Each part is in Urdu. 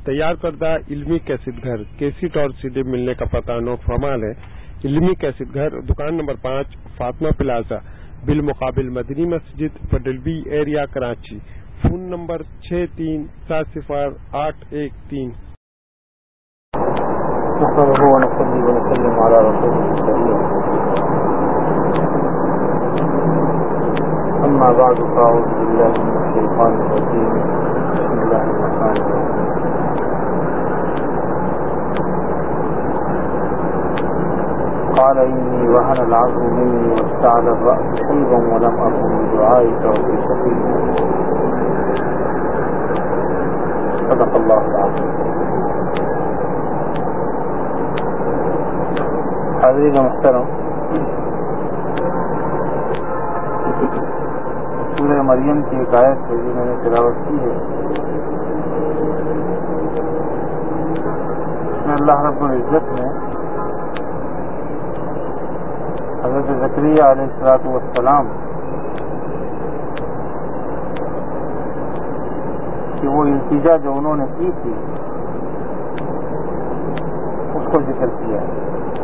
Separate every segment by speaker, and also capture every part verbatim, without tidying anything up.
Speaker 1: تیار کردہ علمی کیسٹ گھر کیسٹ اور سی ڈی ملنے کا پتہ نوٹ فرمال ہے۔ علمی کیسٹ گھر، دکان نمبر پانچ، فاطمہ پلازا، بالمقابل مدنی مسجد، پٹل B area, Karachi. Phone number چھ تین سات صفر آٹھ ایک تین۔
Speaker 2: أما بعد فأعوذ بالله من الشيطان الرجيم. بسم الله الرحمن الرحيم. قال إني وهن العظم مني واشتعل الرأس شيبا ولم أكن بدعائك رب شقيا. صدق الله العظيم. حاضرین محترم، سورہ مریم کی ایک آیت ہے جو میں نے تلاوت کی ہے، اس میں اللہ رب العزت نے حضرت زکریا علیہ الصلوۃ والسلام کہ وہ التجا جو انہوں نے کی تھی اس کو ذکر کیا ہے۔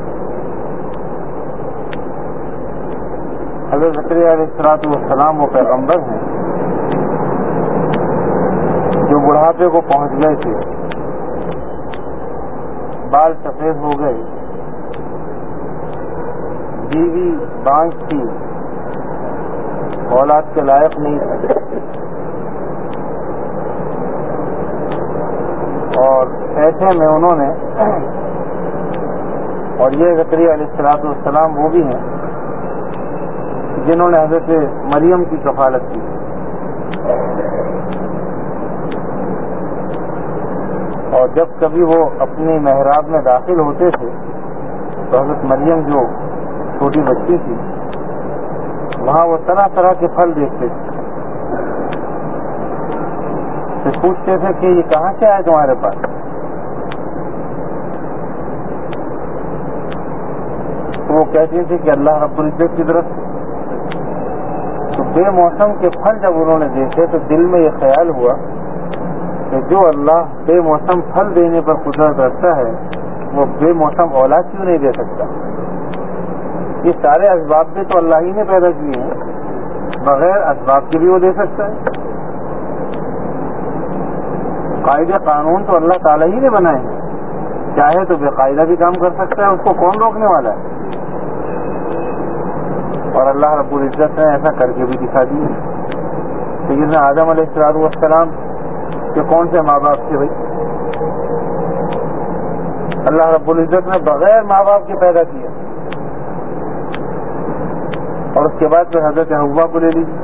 Speaker 2: حضرت زکریا علیہ الصلوۃ والسلام وہ پیغمبر ہیں جو بڑھاپے کو پہنچ گئے تھے، بال سفید ہو گئے، بیوی بانج تھی، اولاد کے لائق نہیں تھی، اور ایسے میں انہوں نے، اور یہ زکریا علیہ الصلوۃ والسلام وہ بھی ہیں جنہوں نے حضرت مریم کی کفالت کی، اور جب کبھی وہ اپنی محراب میں داخل ہوتے تھے تو حضرت مریم جو چھوٹی بچی تھی وہاں وہ طرح طرح کے پھل دیکھتے تھے، پھر پوچھتے تھے کہ یہ کہاں سے آئے تمہارے پاس؟ تو وہ کہتی تھی کہ اللہ رب العزت کی طرف سے۔ تو بے موسم کے پھل جب انہوں نے دیکھے تو دل میں یہ خیال ہوا کہ جو اللہ بے موسم پھل دینے پر قدرت رکھتا ہے وہ بے موسم اولاد کیوں نہیں دے سکتا؟ یہ سارے اسباب بھی تو اللہ ہی نے پیدا کیے ہیں، بغیر اسباب کے بھی وہ دے سکتا ہے۔ قاعدے قانون تو اللہ تعالیٰ ہی نے بنائے ہیں، چاہے تو بے قاعدہ بھی کام کر سکتا ہے، اس کو کون روکنے والا ہے؟ اور اللہ رب العزت نے ایسا کر کے بھی دکھا دیا۔ سیدنا آدم علیہ الصلوۃ والسلام کے کون سے ماں باپ تھے بھائی؟ اللہ رب العزت نے بغیر ماں باپ کے پیدا کیا، اور اس کے بعد پھر حضرت حوا کو لے لیجیے،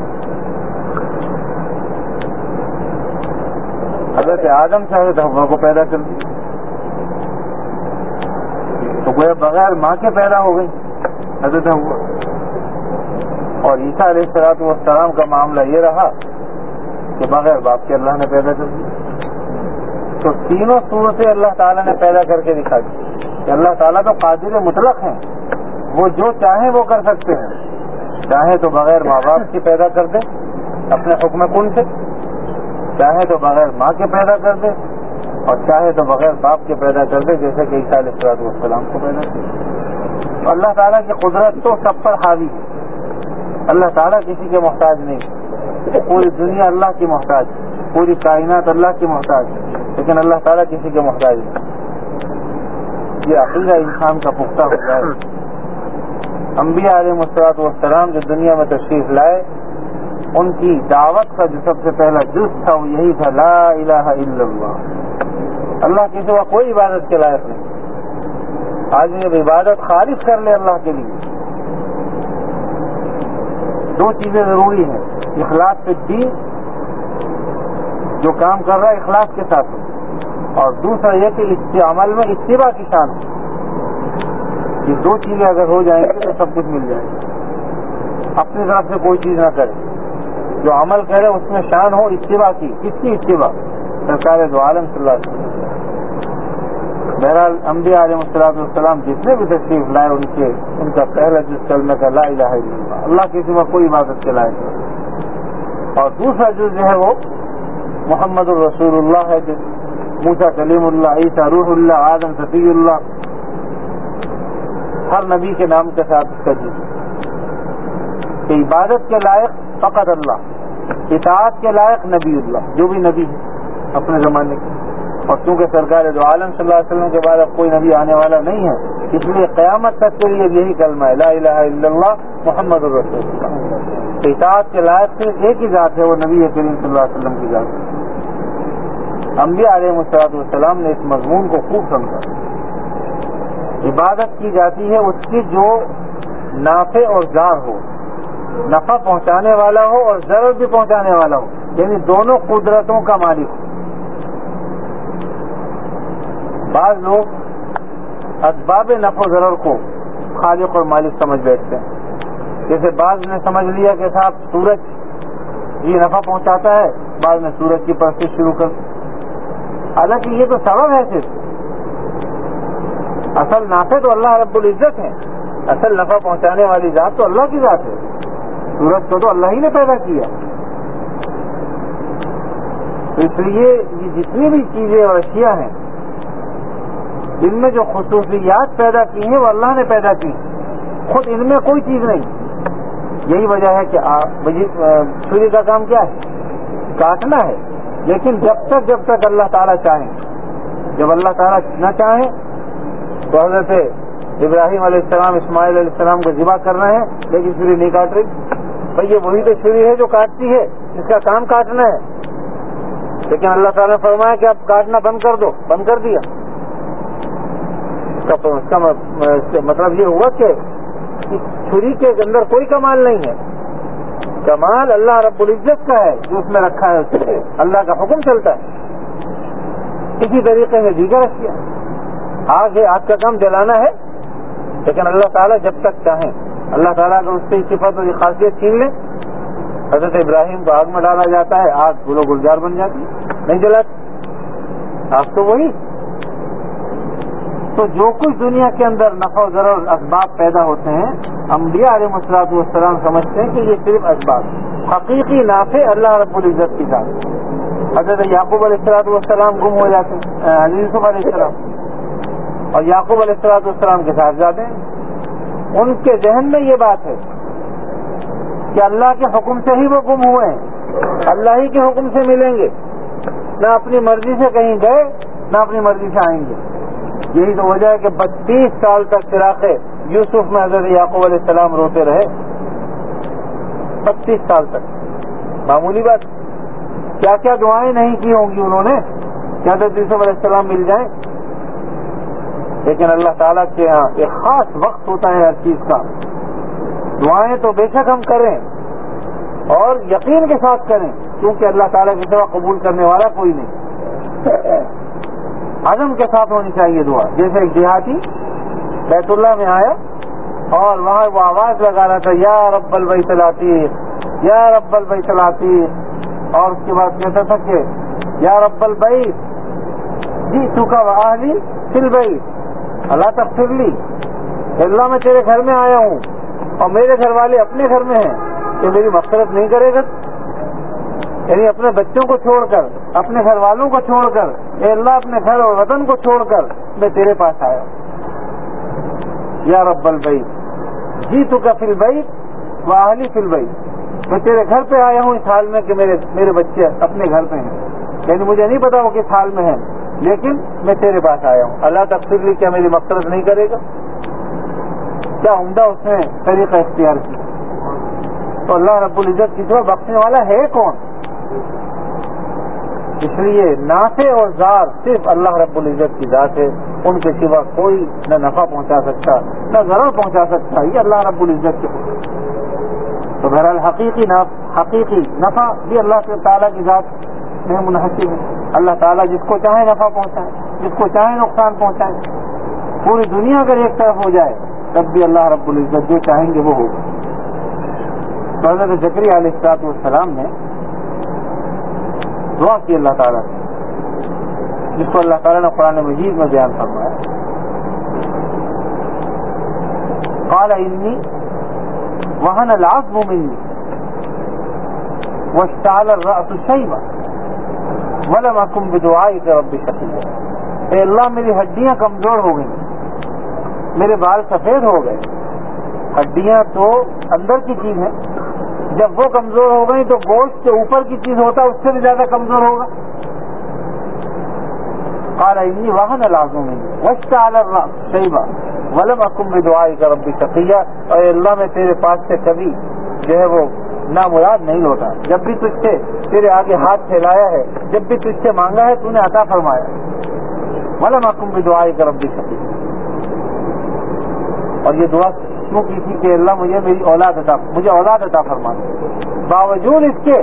Speaker 2: حضرت آدم سے حضرت حوا کو پیدا کر دیا، تو گویا بغیر ماں کے پیدا ہو گئی حضرت حوا۔ اور عیسیٰ علیہ الصلوۃ والسلام کا معاملہ یہ رہا کہ بغیر باپ کے اللہ نے پیدا کر دیا۔ تو تینوں صورتیں اللہ تعالیٰ نے پیدا کر کے دکھا دی کہ اللہ تعالیٰ تو قادر مطلق ہیں، وہ جو چاہیں وہ کر سکتے ہیں، چاہے تو بغیر ماں باپ کے پیدا کر دے اپنے حکم کن سے، چاہے تو بغیر ماں کے پیدا کر دے، اور چاہے تو بغیر باپ کے پیدا کر دے، جیسے کہ عیسیٰ علیہ الصلوۃ والسلام کو پیدا کر دے۔ تو اللہ تعالیٰ کی قدرت تو سب پر حاوی ہے، اللہ تعالیٰ کسی کے محتاج نہیں، پوری دنیا اللہ کی محتاج، پوری کائنات اللہ کی محتاج، لیکن اللہ تعالیٰ کسی کے محتاج نہیں۔ یہ عقیدہ انسان کا پختہ ہو جائے۔ انبیاء علیہ الصلوۃ والسلام جو دنیا میں تشریف لائے، ان کی دعوت کا جو سب سے پہلا جز تھا وہ یہی تھا، لا الہ الا اللہ، اللہ کے سوا کوئی عبادت کے لائق نہیں۔ آدمی اب عبادت خالص کر لے اللہ کے لیے، دو چیزیں ضروری ہیں، اخلاص فی الدین، جو کام کر رہا ہے اخلاص کے ساتھ، اور دوسرا یہ کہ اس کے عمل میں اتباع کی شان ہو۔ یہ دو چیزیں اگر ہو جائیں گی تو سب کچھ مل جائے گا۔ اپنی طرف سے کوئی چیز نہ کرے، جو عمل کرے اس میں شان ہو اتباع کی۔ کس کی اتباع؟ سرکار دو عالم صلی اللہ علیہ وسلم۔ بہرحال انبیاء علیہ الصلوۃ والسلام جتنے بھی تشریف لائے، ان کے ان کا پہلا جز کلمہ کا لا الہ الا اللہ، اللہ کے سوا کوئی عبادت کے لائق نہیں، اور دوسرا جز جو ہے وہ محمد الرسول اللہ ہے، موسیٰ کلیم اللہ، عیسیٰ روح اللہ، آدم صفی اللہ، ہر نبی کے نام کے ساتھ اس کا ذکر کہ عبادت کے لائق فقط اللہ، اطاعت کے لائق نبی اللہ، جو بھی نبی ہے اپنے زمانے کے. اور چونکہ سرکار دو عالم صلی اللہ علیہ وسلم کے بعد اب کوئی نبی آنے والا نہیں ہے، اس لیے قیامت تک کے لیے یہی کلمہ ہے لا الہ الا اللہ محمد الرسول اللہ. اطاعت کے لائق صرف ایک ہی ذات ہے، وہ نبی کریم صلی اللہ علیہ وسلم کی ذات ہے. انبیاء علیہ الصلوۃ والسلام نے اس مضمون کو خوب سمجھا. عبادت کی جاتی ہے اس کی جو نافع اور ضار ہو، نفع پہنچانے والا ہو اور ضرر بھی پہنچانے والا ہو، یعنی دونوں قدرتوں کا مالک ہو. بعض لوگ اسباب نفع و ضرر کو خالق اور مالک سمجھ بیٹھتے ہیں. جیسے بعض نے سمجھ لیا کہ صاحب سورج یہ نفع پہنچاتا ہے، بعض میں سورج کی پرستش شروع کر. حالانکہ یہ تو سبب ہے، صرف اصل نافع تو اللہ رب العزت ہے، اصل نفع پہنچانے والی ذات تو اللہ کی ذات ہے. سورج کو تو اللہ ہی نے پیدا کیا. اس لیے یہ جتنی بھی چیزیں اور اشیاء ہیں ان میں جو خصوصیات پیدا کی ہیں وہ اللہ نے پیدا کی، خود ان میں کوئی چیز نہیں. یہی وجہ ہے کہ چھری کا کام کیا ہے؟ کاٹنا ہے. لیکن جب تک جب تک اللہ تعالیٰ چاہیں، جب اللہ تعالیٰ نہ چاہیں تو حضرت ابراہیم علیہ السلام اسماعیل علیہ السلام کو ذبح کرنا ہے لیکن چھری نہیں کاٹ رہی. بھائی یہ وہی تو چھری ہے جو کاٹتی ہے، اس کا کام کاٹنا ہے. لیکن اللہ تعالیٰ نے فرمایا کہ اب کاٹنا بند کر دو، بند کر دیا. اس کا مطلب یہ ہوا کہ چھری کے اندر کوئی کمال نہیں ہے. کمال اللہ رب العزت کا ہے جو اس میں رکھا ہے، اس سے اللہ کا حکم چلتا ہے. اسی طریقے سے دیگر اشیاء، آگ ہے، آگ کا کام جلانا ہے، لیکن اللہ تعالیٰ جب تک چاہیں، اللہ تعالیٰ کو اس سے صفت اور خاصیت چھین لیں. حضرت ابراہیم کو آگ میں ڈالا جاتا ہے، آگ گلو گلزار بن جاتی، نہیں جلاتی آگ تو وہی. تو جو کچھ دنیا کے اندر نفع و ضرر اسباب پیدا ہوتے ہیں، انبیاء علیہ الصلوۃ والسلام سمجھتے ہیں کہ یہ صرف اسباب، حقیقی نافع اللہ رب العزت کی ذات. حضرت یعقوب علیہ الصلوۃ والسلام گم ہو جاتے ہیں، یوسف علیہ السلام اور یعقوب علیہ الصلوۃ والسلام کے ساتھ جاتے ہیں. ان کے ذہن میں یہ بات ہے کہ اللہ کے حکم سے ہی وہ گم ہوئے ہیں، اللہ ہی کے حکم سے ملیں گے، نہ اپنی مرضی سے کہیں گئے نہ اپنی مرضی سے آئیں گے. یہی تو وجہ ہے کہ بتیس سال تک فراق یوسف میں حضرت یعقوب علیہ السلام روتے رہے. بتیس سال تک، معمولی بات. کیا کیا دعائیں نہیں کی ہوں گی انہوں نے کہ حضرت یوسف علیہ السلام مل جائیں. لیکن اللہ تعالیٰ کے ہاں ایک خاص وقت ہوتا ہے ہر چیز کا. دعائیں تو بے شک ہم کریں اور یقین کے ساتھ کریں، کیونکہ اللہ تعالیٰ کی سوا قبول کرنے والا کوئی نہیں. عزم کے ساتھ ہونی چاہیے دعا. جیسے ایک دیہاتی بیت اللہ میں آیا اور وہاں وہ آواز لگا رہا تھا یا رب البیت العتیق، یا رب البیت العتیق، اور اس کے بعد کہتا تھا کہ یا رب البیت جئتک واہلی فی البیت الا تغفر لی. اللہ میں تیرے گھر میں آیا ہوں اور میرے گھر والے اپنے گھر میں ہیں، کہ میری مغفرت نہیں کرے گا؟ یعنی اپنے بچوں کو چھوڑ کر، اپنے گھر والوں کو چھوڑ کر، اے اللہ اپنے گھر اور وطن کو چھوڑ کر میں تیرے پاس آیا. یا رب البیت جئتک فی البیت واہلی فی البیت، میں تیرے گھر پہ آیا ہوں اس حال میں کہ میرے میرے بچے اپنے گھر پہ ہیں. یعنی مجھے نہیں پتا وہ کس حال میں ہیں، لیکن میں تیرے پاس آیا ہوں. اللہ تغفر لی، کیا میری مغفرت نہیں کرے گا؟ کیا عمدہ اس نے طریقہ اختیار کیا. تو اللہ رب العزت کی طرف بخشنے والا ہے کون؟ اس لیے نافع اور ضار صرف اللہ رب العزت کی ذات ہے. ان کے سوا کوئی نہ نفع پہنچا سکتا نہ ضرر پہنچا سکتا. یہ اللہ رب العزت کے. تو بہرحال حقیقی نفع حقیقی نفع بھی اللہ تعالیٰ کی ذات میں منحصر ہے. اللہ تعالیٰ جس کو چاہے نفع پہنچائے، جس کو چاہے نقصان پہنچائے. پوری دنیا اگر ایک طرف ہو جائے تب بھی اللہ رب العزت جو چاہیں گے وہ ہوگا. تو حضرت زکریا علیہ الصلوۃ والسلام نے دعا کی اللہ تعالیٰ سے، جس کو اللہ تعالیٰ نے قرآن مجید میں بیان فرمایا. قال انی وہن العظم منی واشتعل الرأس شیبا. ولم اکن بدعائک رب شقیا، اے اللہ میری ہڈیاں کمزور ہو گئیں، میرے بال سفید ہو گئے. ہڈیاں تو اندر کی چیز ہے، جب وہ کمزور ہو گئی تو گوشت کے اوپر کی چیز ہوتا ہے اس سے بھی زیادہ کمزور ہوگا. قال انی وہن العظم واشتعل الرأس شیبا ولم اکن بدعائک رب شقیا، اے اللہ میں تیرے پاس سے کبھی جو ہے وہ نامراد نہیں لوٹا، جب بھی تجھ سے تیرے آگے ہاتھ پھیلایا ہے، جب بھی تجھ سے مانگا ہے تو نے عطا فرمایا. ولم اکن بدعائک رب شقیا. اور یہ دعا کیوں کی تھی کہ اللہ مجھے میری اولاد عطا مجھے اولاد عطا فرما، باوجود اس کے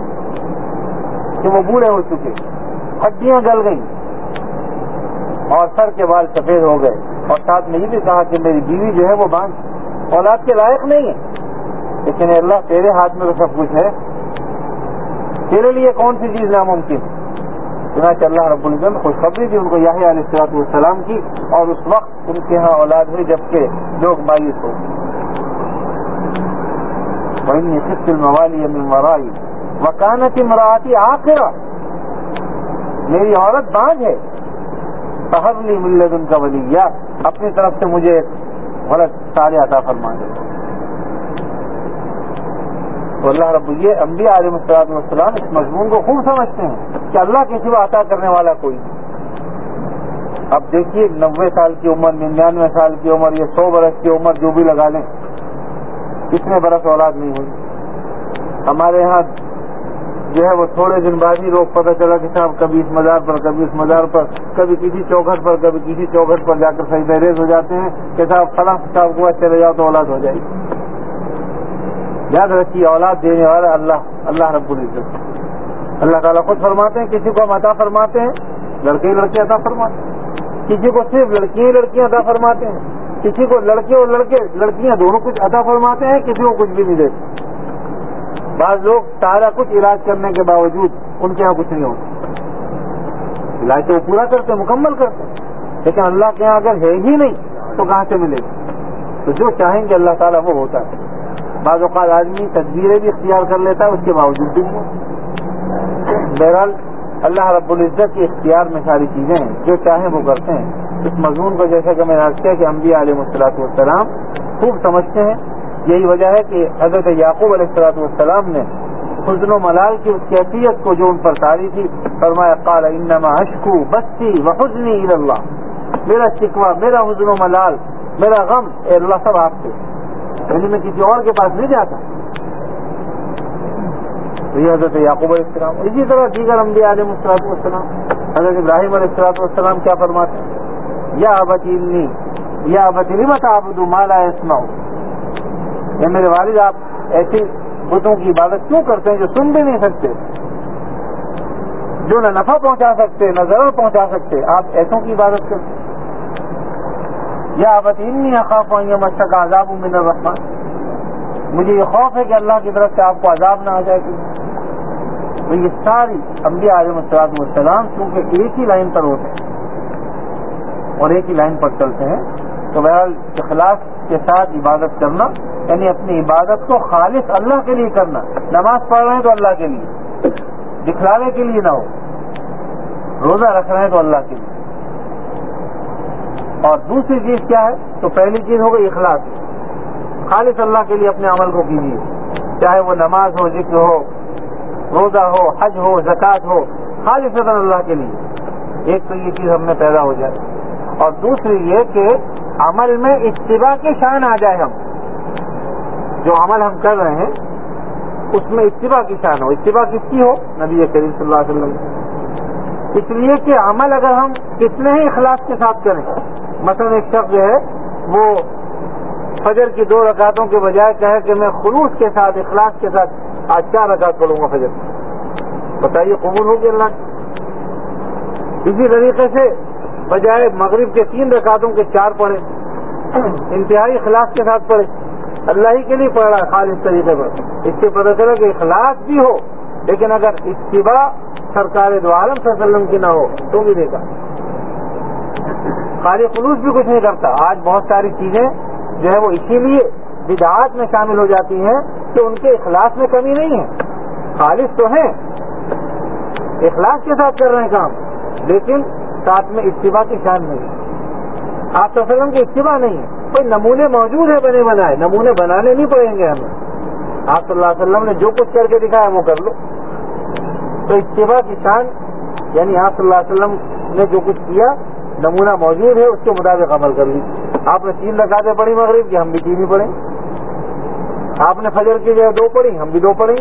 Speaker 2: کہ وہ بوڑھے ہو چکے، ہڈیاں گل گئیں اور سر کے بال سفید ہو گئے، اور ساتھ میں یہ بھی کہا کہ میری بیوی جو ہے وہ بانجھ اولاد کے لائق نہیں ہے. لیکن اللہ تیرے ہاتھ میں تو سب کچھ ہے، تیرے لیے کون سی چیز ناممکن. چنانچہ اللہ رب العزت نے خوشخبری دی ان کو یحییٰ علیہ الصلوۃ والسلام کی، اور اس وقت ان کے ہاں اولاد ہوئی جبکہ لوگ مایوس ہو. وإني خفت الموالي من ورائي وكانت امرأتي عاقرة، میری عورت بانجھ ہے، فهب لي من لدنك وليا، اپنی طرف سے مجھے غلط سارے عطا فرما دے. تو اللہ رب یہ انبیاء علیہ الصلوۃ والسلام اس مضمون کو خوب سمجھتے ہیں کہ اللہ کے سوا عطا کرنے والا کوئی نہیں. اب دیکھیے نوے سال کی عمر، ننانوے سال کی عمر، یہ سو برس کی عمر جو بھی لگا لیں، کتنے برس اولاد نہیں ہوئی. ہمارے یہاں جو ہے وہ تھوڑے دن بعد ہی لوگ پتہ چلا کہ صاحب کبھی اس مزار پر، کبھی اس مزار پر، کبھی کسی چوکھٹ پر، کبھی کسی چوکھٹ پر جا کر سجدہ ریز ہو جاتے ہیں کہ صاحب فلاں صاحب کو چلے جاؤ تو اولاد ہو جائے گی. یاد رکھیے اولاد دینے والا اللہ اللہ رب العزت. اللہ تعالیٰ خود فرماتے ہیں کسی کو ہم عطا فرماتے ہیں لڑکے لڑکے عطا فرماتے ہیں، کسی کو صرف لڑکیاں لڑکیاں عطا فرماتے ہیں، کسی کو لڑکے اور لڑکے لڑکیاں دونوں کچھ عطا فرماتے ہیں، کسی کو کچھ بھی نہیں دیتے. بعض لوگ سارا کچھ علاج کرنے کے باوجود ان کے یہاں کچھ نہیں ہوتا. علاج تو وہ پورا کرتے مکمل کرتے، لیکن اللہ کے یہاں اگر ہے ہی نہیں تو کہاں سے ملے گا. تو جو چاہیں گے اللہ تعالیٰ وہ ہوتا ہے. بعض اوقات آدمی تدبیریں بھی اختیار کر لیتا ہے اس کے باوجود بھی نہیں. بہرحال اللہ رب العزت کے اختیار میں ساری چیزیں ہیں، جو چاہیں وہ کرتے ہیں. اس مضمون کو جیسا کہ میں نے عرض کیا کہ انبیاء علیہ الصلوۃ والسلام خوب سمجھتے ہیں. یہی وجہ ہے کہ حضرت یعقوب علیہ الصلوۃ والسلام نے حزن و ملال کی اس کیفیت کو جو ان پر طاری تھی فرمایا قال انما اشکو بثی وحزنی الی اللہ، میرا شکوہ، میرا حزن و ملال، میرا غم اے اللہ سب آپ سے، یعنی میں کسی اور کے پاس نہیں جاتا. تو یہ حضرت یعقوب علیہ السلام. اسی طرح دیگر انبیاء علیہ الصلوۃ والسلام، حضرت ابراہیم علیہ الصلوۃ والسلام کیا فرماتے ہیں؟ یا ابت انی یا ابت لم تعبد ما لا يسمع، یہ میرے والد آپ ایسی بتوں کی عبادت کیوں کرتے ہیں جو سن بھی نہیں سکتے، جو نہ نفع پہنچا سکتے نہ ضرر پہنچا سکتے، آپ ایسوں کی عبادت کرتے. یا ابت انی اخاف ان یمسک عذاب من الرحمن، مجھے یہ خوف ہے کہ اللہ کی طرف سے آپ کو عذاب نہ آ جائے گی. تو یہ ساری انبیاء علیہ الصلوۃ والسلام کیونکہ ایک ہی لائن پر ہوتے ہیں اور ایک ہی لائن پر چلتے ہیں، تو بہرحال اخلاص کے ساتھ عبادت کرنا یعنی اپنی عبادت کو خالص اللہ کے لیے کرنا. نماز پڑھ رہے ہیں تو اللہ کے لیے، دکھلاوے کے لیے نہ ہو. روزہ رکھ رہے ہیں تو اللہ کے لیے. اور دوسری چیز کیا ہے؟ تو پہلی چیز ہو گئی اخلاص، خالص اللہ کے لیے اپنے عمل کو کیجیے، چاہے وہ نماز ہو، ذکر ہو، روزہ ہو، حج ہو، زکوٰۃ ہو، خالص اللہ کے لیے. ایک تو یہ چیز ہم میں پیدا ہو جائے، اور دوسری یہ کہ عمل میں اتباع کی شان آ جائے. ہم جو عمل ہم کر رہے ہیں اس میں اتباع کی شان ہو. اتباع کس کی ہو؟ نبی کریم صلی اللہ علیہ وسلم. اس لیے کہ عمل اگر ہم کتنے ہی اخلاص کے ساتھ کریں، مثلا ایک شخص جو ہے وہ فجر کی دو رکعتوں کے بجائے کہے کہ میں خلوص کے ساتھ اخلاص کے ساتھ آج چار رکعت پڑھوں گا فجر، بتائیے قبول ہوگی اللہ کی؟ اسی طریقے سے بجائے مغرب کے تین رکعتوں کے چار پڑھے، انتہائی اخلاص کے ساتھ پڑھے، اللہ ہی کے لیے پڑھ رہا ہے خالص طریقے پر. اس سے پتہ چلا کہ اخلاص بھی ہو لیکن اگر اتباع سرکار دو عالم صلی اللہ علیہ وسلم کی نہ ہو تو بھی دیکھا خالی خلوص بھی کچھ نہیں کرتا. آج بہت ساری چیزیں جو ہے وہ اسی لیے بدعات میں شامل ہو جاتی ہیں کہ ان کے اخلاص میں کمی نہیں ہے، خالص تو ہیں اخلاص کے ساتھ کر رہے ہیں کام، لیکن ساتھ میں اتباع کی شان نہیں ہے. آپ صلی اللہ علیہ وسلم کی اتباع نہیں ہے. کوئی نمونے موجود ہے بنے بنائے، نمونے بنانے نہیں پڑیں گے ہمیں. آپ صلی اللہ علیہ وسلم نے جو کچھ کر کے دکھایا وہ کر لو. تو اتباع کی شان یعنی آپ صلی اللہ علیہ وسلم نے جو کچھ کیا نمونہ موجود ہے، اس کے مطابق عمل کر لیجیے. آپ نے تین رکعتیں پڑھی مغرب کی، ہم بھی تین ہی پڑھیں. آپ نے فجر کی جگہ دو پڑھی، ہم بھی دو پڑھیں.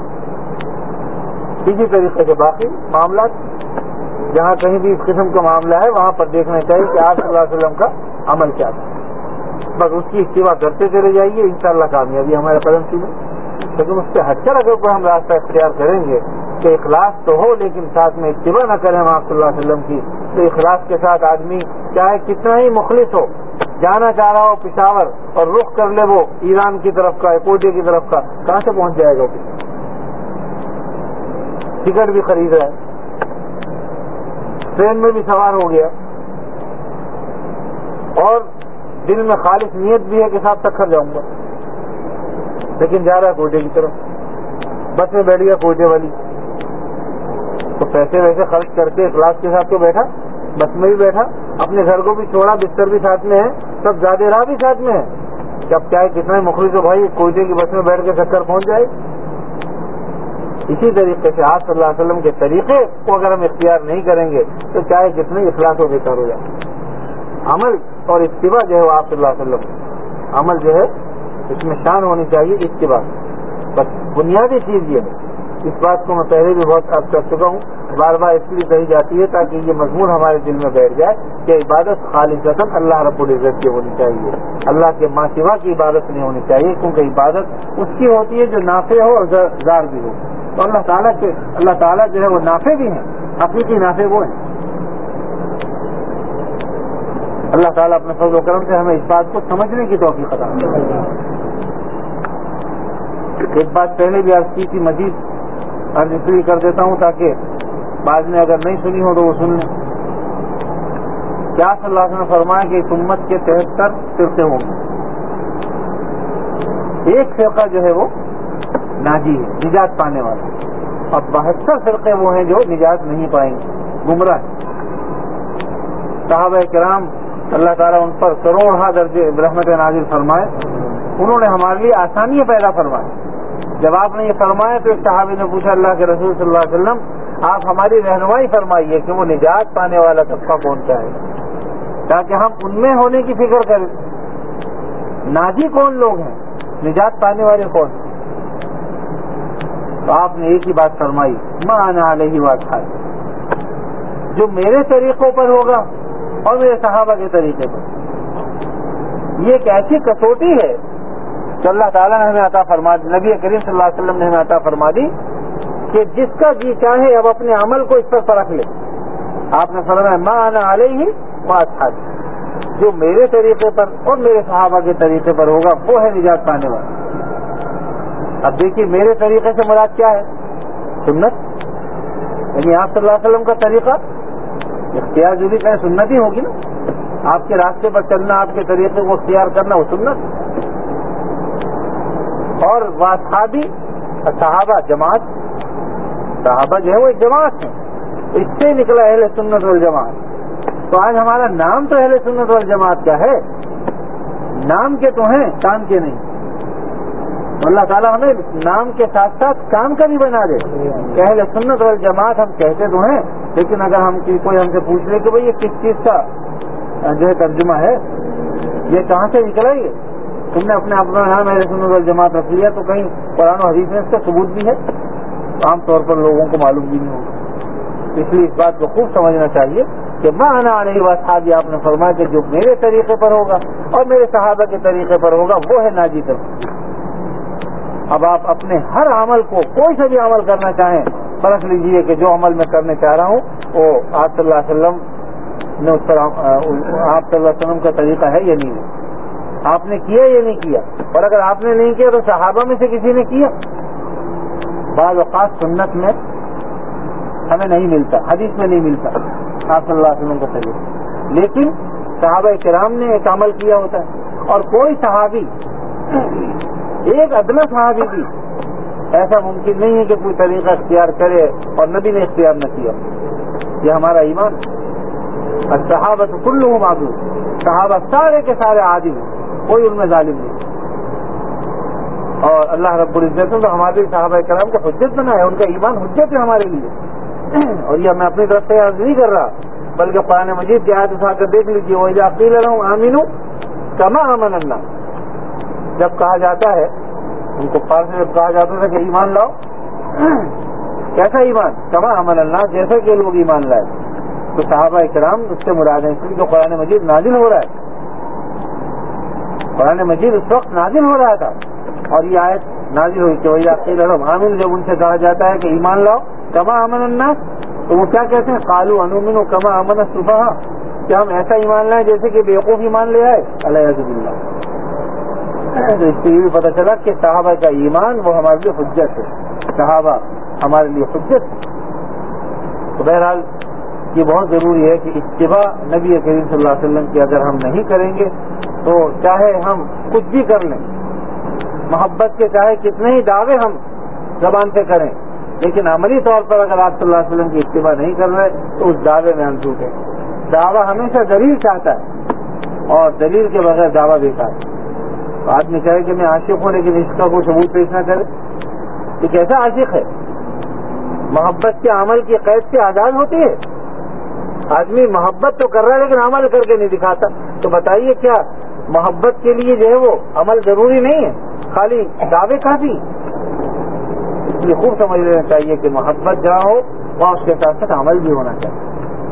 Speaker 2: اسی طریقے سے باقی معاملات جہاں کہیں بھی اس قسم کا معاملہ ہے وہاں پر دیکھنا چاہیے کہ آپ صلی اللہ علیہ وسلم کا عمل کیا تھا. بس اس کی اتباع کرتے چلے جائیے، انشاءاللہ کامیابی ہمارے قدم چلے. لیکن اس سے ہٹ کر اگر کوئی ہم راستہ اختیار کریں گے کہ اخلاص تو ہو لیکن ساتھ میں اتباع نہ کریں آپ صلی اللہ علیہ وسلم کی، تو اخلاص کے ساتھ آدمی چاہے کتنا ہی مخلص ہو، جانا چاہ رہا ہو پشاور اور رخ کر لے وہ ایران کی طرف کا، کوٹے کی طرف کا، کہاں سے پہنچ جائے گا؟ ٹکٹ بھی خرید رہا ہے، ٹرین میں بھی سوار ہو گیا اور دل میں خالص نیت بھی ہے کہ صاحب تک کر جاؤں گا، لیکن جا رہا ہے کوٹے کی طرف. بس میں بیٹھ گیا کوٹے والی، تو پیسے ویسے خرچ کر کے اخلاص کے ساتھ تو بیٹھا، بس میں بھی بیٹھا، اپنے گھر کو بھی چھوڑا، بستر بھی ساتھ میں ہے، سب زیادہ راہ بھی ساتھ میں ہے. جب چاہے کتنا ہی مخلص ہو بھائی کوئٹے کی بس میں بیٹھ کے چکر پہنچ جائے. اسی طریقے سے آپ صلی اللہ علیہ وسلم کے طریقے کو اگر ہم اختیار نہیں کریں گے تو چاہے جتنے اخلاص ہو بےکار ہو جائے. عمل اور اتباع جو ہے وہ آپ صلی اللہ علیہ وسلم عمل جو ہے اس میں شان ہونی چاہیے، اتباع بس بنیادی چیز یہ ہے. اس بات کو میں پہلے بھی بہت عرض کر چکا ہوں، بار بار اس لیے کہی جاتی ہے تاکہ یہ مضمون ہمارے دل میں بیٹھ جائے کہ عبادت خالصتاً اللہ رب العزت کی ہونی چاہیے، اللہ کے ماں سوا کی عبادت نہیں ہونی چاہیے، کیونکہ عبادت اس کی ہوتی ہے جو نافع ہو اور زار بھی ہو. تو اللہ تعالیٰ کے اللہ تعالیٰ جو ہے وہ نافع بھی ہیں، حقیقی نافع وہ ہیں. اللہ تعالیٰ اپنے فضل و کرم سے ہمیں اس بات کو سمجھنے کی توفیق عطا فرمائے. ایک بات پہلے بھی عرض کی تھی، مزید عرض اس لیے کر دیتا ہوں تاکہ بعد میں اگر نہیں سنی ہو تو وہ سن لیں. کیا صلی اللہ علیہ وسلم نے فرمایا کہ اس امت کے تہتر فرقے ہوں گے، ایک فرقہ جو ہے وہ ناجی ہے، نجات پانے والا، اور بہتر فرقے وہ ہیں جو نجات نہیں پائیں گے، گمراہ. صحابہ کرام اللہ تعالیٰ ان پر کروڑہ درجے رحمت نازل فرمائے، انہوں نے ہمارے لیے آسانیاں پیدا فرمائی. جب آپ نے یہ فرمایا تو ایک صحابی نے پوچھا اللہ کے رسول صلی اللہ علیہ وسلم آپ ہماری رہنمائی فرمائیے کہ وہ نجات پانے والا طبقہ کون سا ہے تاکہ ہم ان میں ہونے کی فکر کریں. ناجی کون لوگ ہیں، نجات پانے والے کون ہیں؟ تو آپ نے ایک ہی بات فرمائی، ما انا علیہ واصحابی، جو میرے طریقوں پر ہوگا اور میرے صحابہ کے طریقے پر. یہ ایک ایسی کسوٹی ہے تو اللہ تعالیٰ نے ہمیں عطا فرما دی، نبی کریم صلی اللہ علیہ وسلم نے ہمیں عطا فرما دی کہ جس کا جی چاہے اب اپنے عمل کو اس پر پرکھ لے. آپ نے فرمایا ما انا علیہ واصحابی، جو میرے طریقے پر اور میرے صحابہ کے طریقے پر ہوگا وہ ہے نجات پانے والا. اب دیکھیے میرے طریقے سے مراد کیا ہے؟ سنت، یعنی آپ صلی اللہ علیہ وسلم کا طریقہ اختیار جو بھی کہیں سنت ہی ہوگی نا. آپ کے راستے پر چلنا، آپ کے طریقے کو اختیار کرنا وہ سنت. اور واصحابی صحابہ جماعت، صحابہ جو ہے وہ ایک جماعت ہے، اس سے نکلا اہل سنت والجماعت. تو آج ہمارا نام تو اہل سنت والجماعت کا ہے، نام کے تو ہیں کام کے نہیں. اللہ تعالیٰ ہمیں نام کے ساتھ ساتھ کام کا بھی بنا دے کہ اہل سنت والجماعت ہم کہتے تو ہیں، لیکن اگر ہم کوئی ہم سے پوچھ لے کہ بھائی یہ کس چیز کا جو ہے ترجمہ ہے، یہ کہاں سے نکلا، یہ تم نے اپنے اپنا نام اہل سنت والجماعت رکھ لیا، تو کہیں قرآن و حدیث میں اس کا ثبوت بھی ہے؟ عام طور پر لوگوں کو معلوم بھی نہیں ہوگا. اس لیے اس بات کو خوب سمجھنا چاہیے کہ ما انا علیہ واصحابی، آپ نے فرمایا کہ جو میرے طریقے پر ہوگا اور میرے صحابہ کے طریقے پر ہوگا وہ ہے ناجی طبقہ. اب آپ اپنے ہر عمل کو، کوئی سا بھی عمل کرنا چاہیں، پرکھ لیجئے کہ جو عمل میں کرنے چاہ رہا ہوں وہ آپ صلی اللہ علیہ وسلم نے اس پر آپ صلی اللہ علیہ وسلم کا طریقہ ہے یا نہیں ہے، آپ نے کیا یا نہیں کیا. اور اگر آپ نے نہیں کیا تو صحابہ میں سے کسی نے کیا. بعض اوقات سنت میں ہمیں نہیں ملتا، حدیث میں نہیں ملتا آپ صلی اللہ علیہ وسلم کا طریقہ، لیکن صحابہ کرام نے ایک عمل کیا ہوتا ہے. اور کوئی صحابی، ایک ادنا صحابی بھی ایسا ممکن نہیں ہے کہ کوئی طریقہ اختیار کرے اور نبی نے اختیار نہ کیا. یہ ہمارا ایمان. الصحابہ کلھم عدول، صحابہ سارے کے سارے عادل ہیں، کوئی ان میں ظالم نہیں. اور اللہ رب العزت نے تو ہمارے صحابہ کرام کو حجت بنایا، ان کا ایمان حجت ہے ہمارے لیے. اور یہ میں اپنی طرف سے عرض نہیں کر رہا، بلکہ قرآن مجید کی آیت اٹھا کر دیکھ لیجیے. وَإِذَا قِيلَ لَهُمْ آمِنُوا كَمَا آمَنَ النَّاسُ، جب کہا جاتا ہے ان کو پار سے، جب کہا جاتا تھا کہ ایمان لاؤ، کیسا ایمان؟ کما آمن الناس، جیسا کہ لوگ ایمان لائے. تو صحابہ کرام اس سے مراد ہیں، اس لیے کہ قرآن مجید نازل ہو رہا ہے. قرآن مجید اس وقت نازل ہو رہا تھا اور یہ آیت نازل ہوئی کہ وہی آپ آمین. جب ان سے کہا جاتا ہے کہ ایمان لاؤ کما امن الناس، تو وہ کیا کہتے ہیں؟ قالوا انؤمن کما امن السفہاء، کہ ہم ایسا ایمان لائیں جیسے کہ بیوقوف ایمان لے آئے. الیاذ باللہ. تو اس سے یہ بھی پتہ چلا کہ صحابہ کا ایمان وہ ہمارے لیے حجت ہے، صحابہ ہمارے لیے حجت. تو بہرحال یہ بہت ضروری ہے کہ اتباع نبی کریم صلی اللہ علیہ وسلم کی اگر ہم نہیں کریں گے تو چاہے ہم کچھ بھی کر لیں، محبت کے چاہے کتنے ہی دعوے ہم زبان سے کریں، لیکن عملی طور پر اگر آپ صلی اللہ علیہ وسلم کی اتباع نہیں کر رہے تو اس دعوے میں ہم جھوٹے. دعویٰ ہمیشہ دلیل چاہتا ہے اور دلیل کے بغیر دعویٰ بیکار ہے. آدمی کہے کہ میں عاشق ہوں لیکن اس کا کوئی ثبوت پیش نہ کرے، یہ کیسا عاشق ہے؟ محبت کے عمل کی قید سے آزاد ہوتی ہے. آدمی محبت تو کر رہا ہے لیکن عمل کر کے نہیں دکھاتا. تو بتائیے کیا محبت کے لیے جو ہے وہ عمل ضروری نہیں ہے، خالی دعوے کافی؟ اس لیے خوب سمجھ لینا چاہیے کہ محبت جہاں ہو وہاں اس کے ساتھ ساتھ عمل بھی ہونا چاہیے.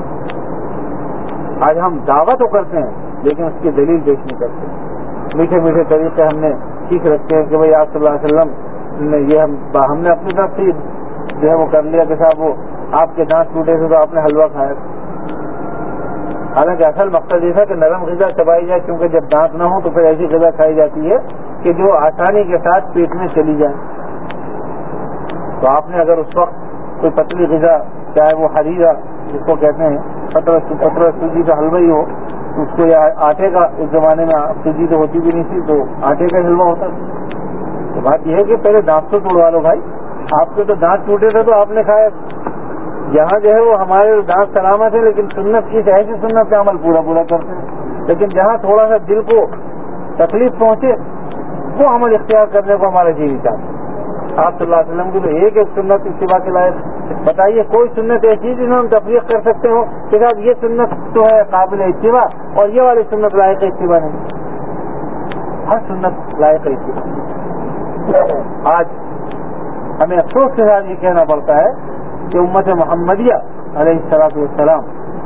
Speaker 2: آج ہم دعویٰ تو کرتے ہیں لیکن اس کی دلیل پیش نہیں کرتے. میٹھے میٹھے طریقے ہم نے سیکھ رکھتے ہیں کہ بھائی آپ صلی اللہ علیہ وسلم نے یہ ہم ہم نے اپنی طرف سے جو ہے وہ کر لیا کہ صاحب وہ آپ کے دانت ٹوٹے تھے تو آپ نے حلوہ کھایا. حالانکہ اصل مقصد یہ تھا کہ نرم غذا چبائی جائے، کیونکہ جب دانت نہ ہو تو پھر ایسی غذا کھائی جاتی ہے کہ جو آسانی کے ساتھ پیٹ میں چلی جائے. تو آپ نے اگر اس وقت کوئی پتلی غذا، چاہے وہ حریرہ جس کو کہتے ہیں پترا سوجی کا حلوہ ہی ہو، اس کو یا آٹے کا، اس زمانے میں سوجی تو ہوتی بھی نہیں تھی تو آٹے کا حلوہ ہوتا تھا. تو بات یہ ہے کہ پہلے دانت تو توڑوا لو بھائی. آپ کے تو دانت ٹوٹے تھے تو آپ نے کھایا. یہاں جو ہے وہ ہمارے دانت سلامت ہے لیکن سنت کی ایسی سنت پہ عمل پورا پورا کرتے ہیں، لیکن جہاں تھوڑا سا دل کو تکلیف پہنچے وہ عمل اختیار کرنے کو ہمارا جی نہیں چاہتا. آپ صلی اللہ علیہ وسلم کی تو ایک ایک سنت اتباع کے لائق. بتائیے کوئی سنت ایسی جس میں ہم تفریق کر سکتے ہو کہ صاحب یہ سنت تو ہے قابل اتباع اور یہ والی سنت لائق اتباع نہیں؟ ہر سنت لائق اتباع. آج ہمیں افسوس کے ساتھ یہ کہنا پڑتا ہے کہ امت محمدیہ علیہ الصلوۃ والسلام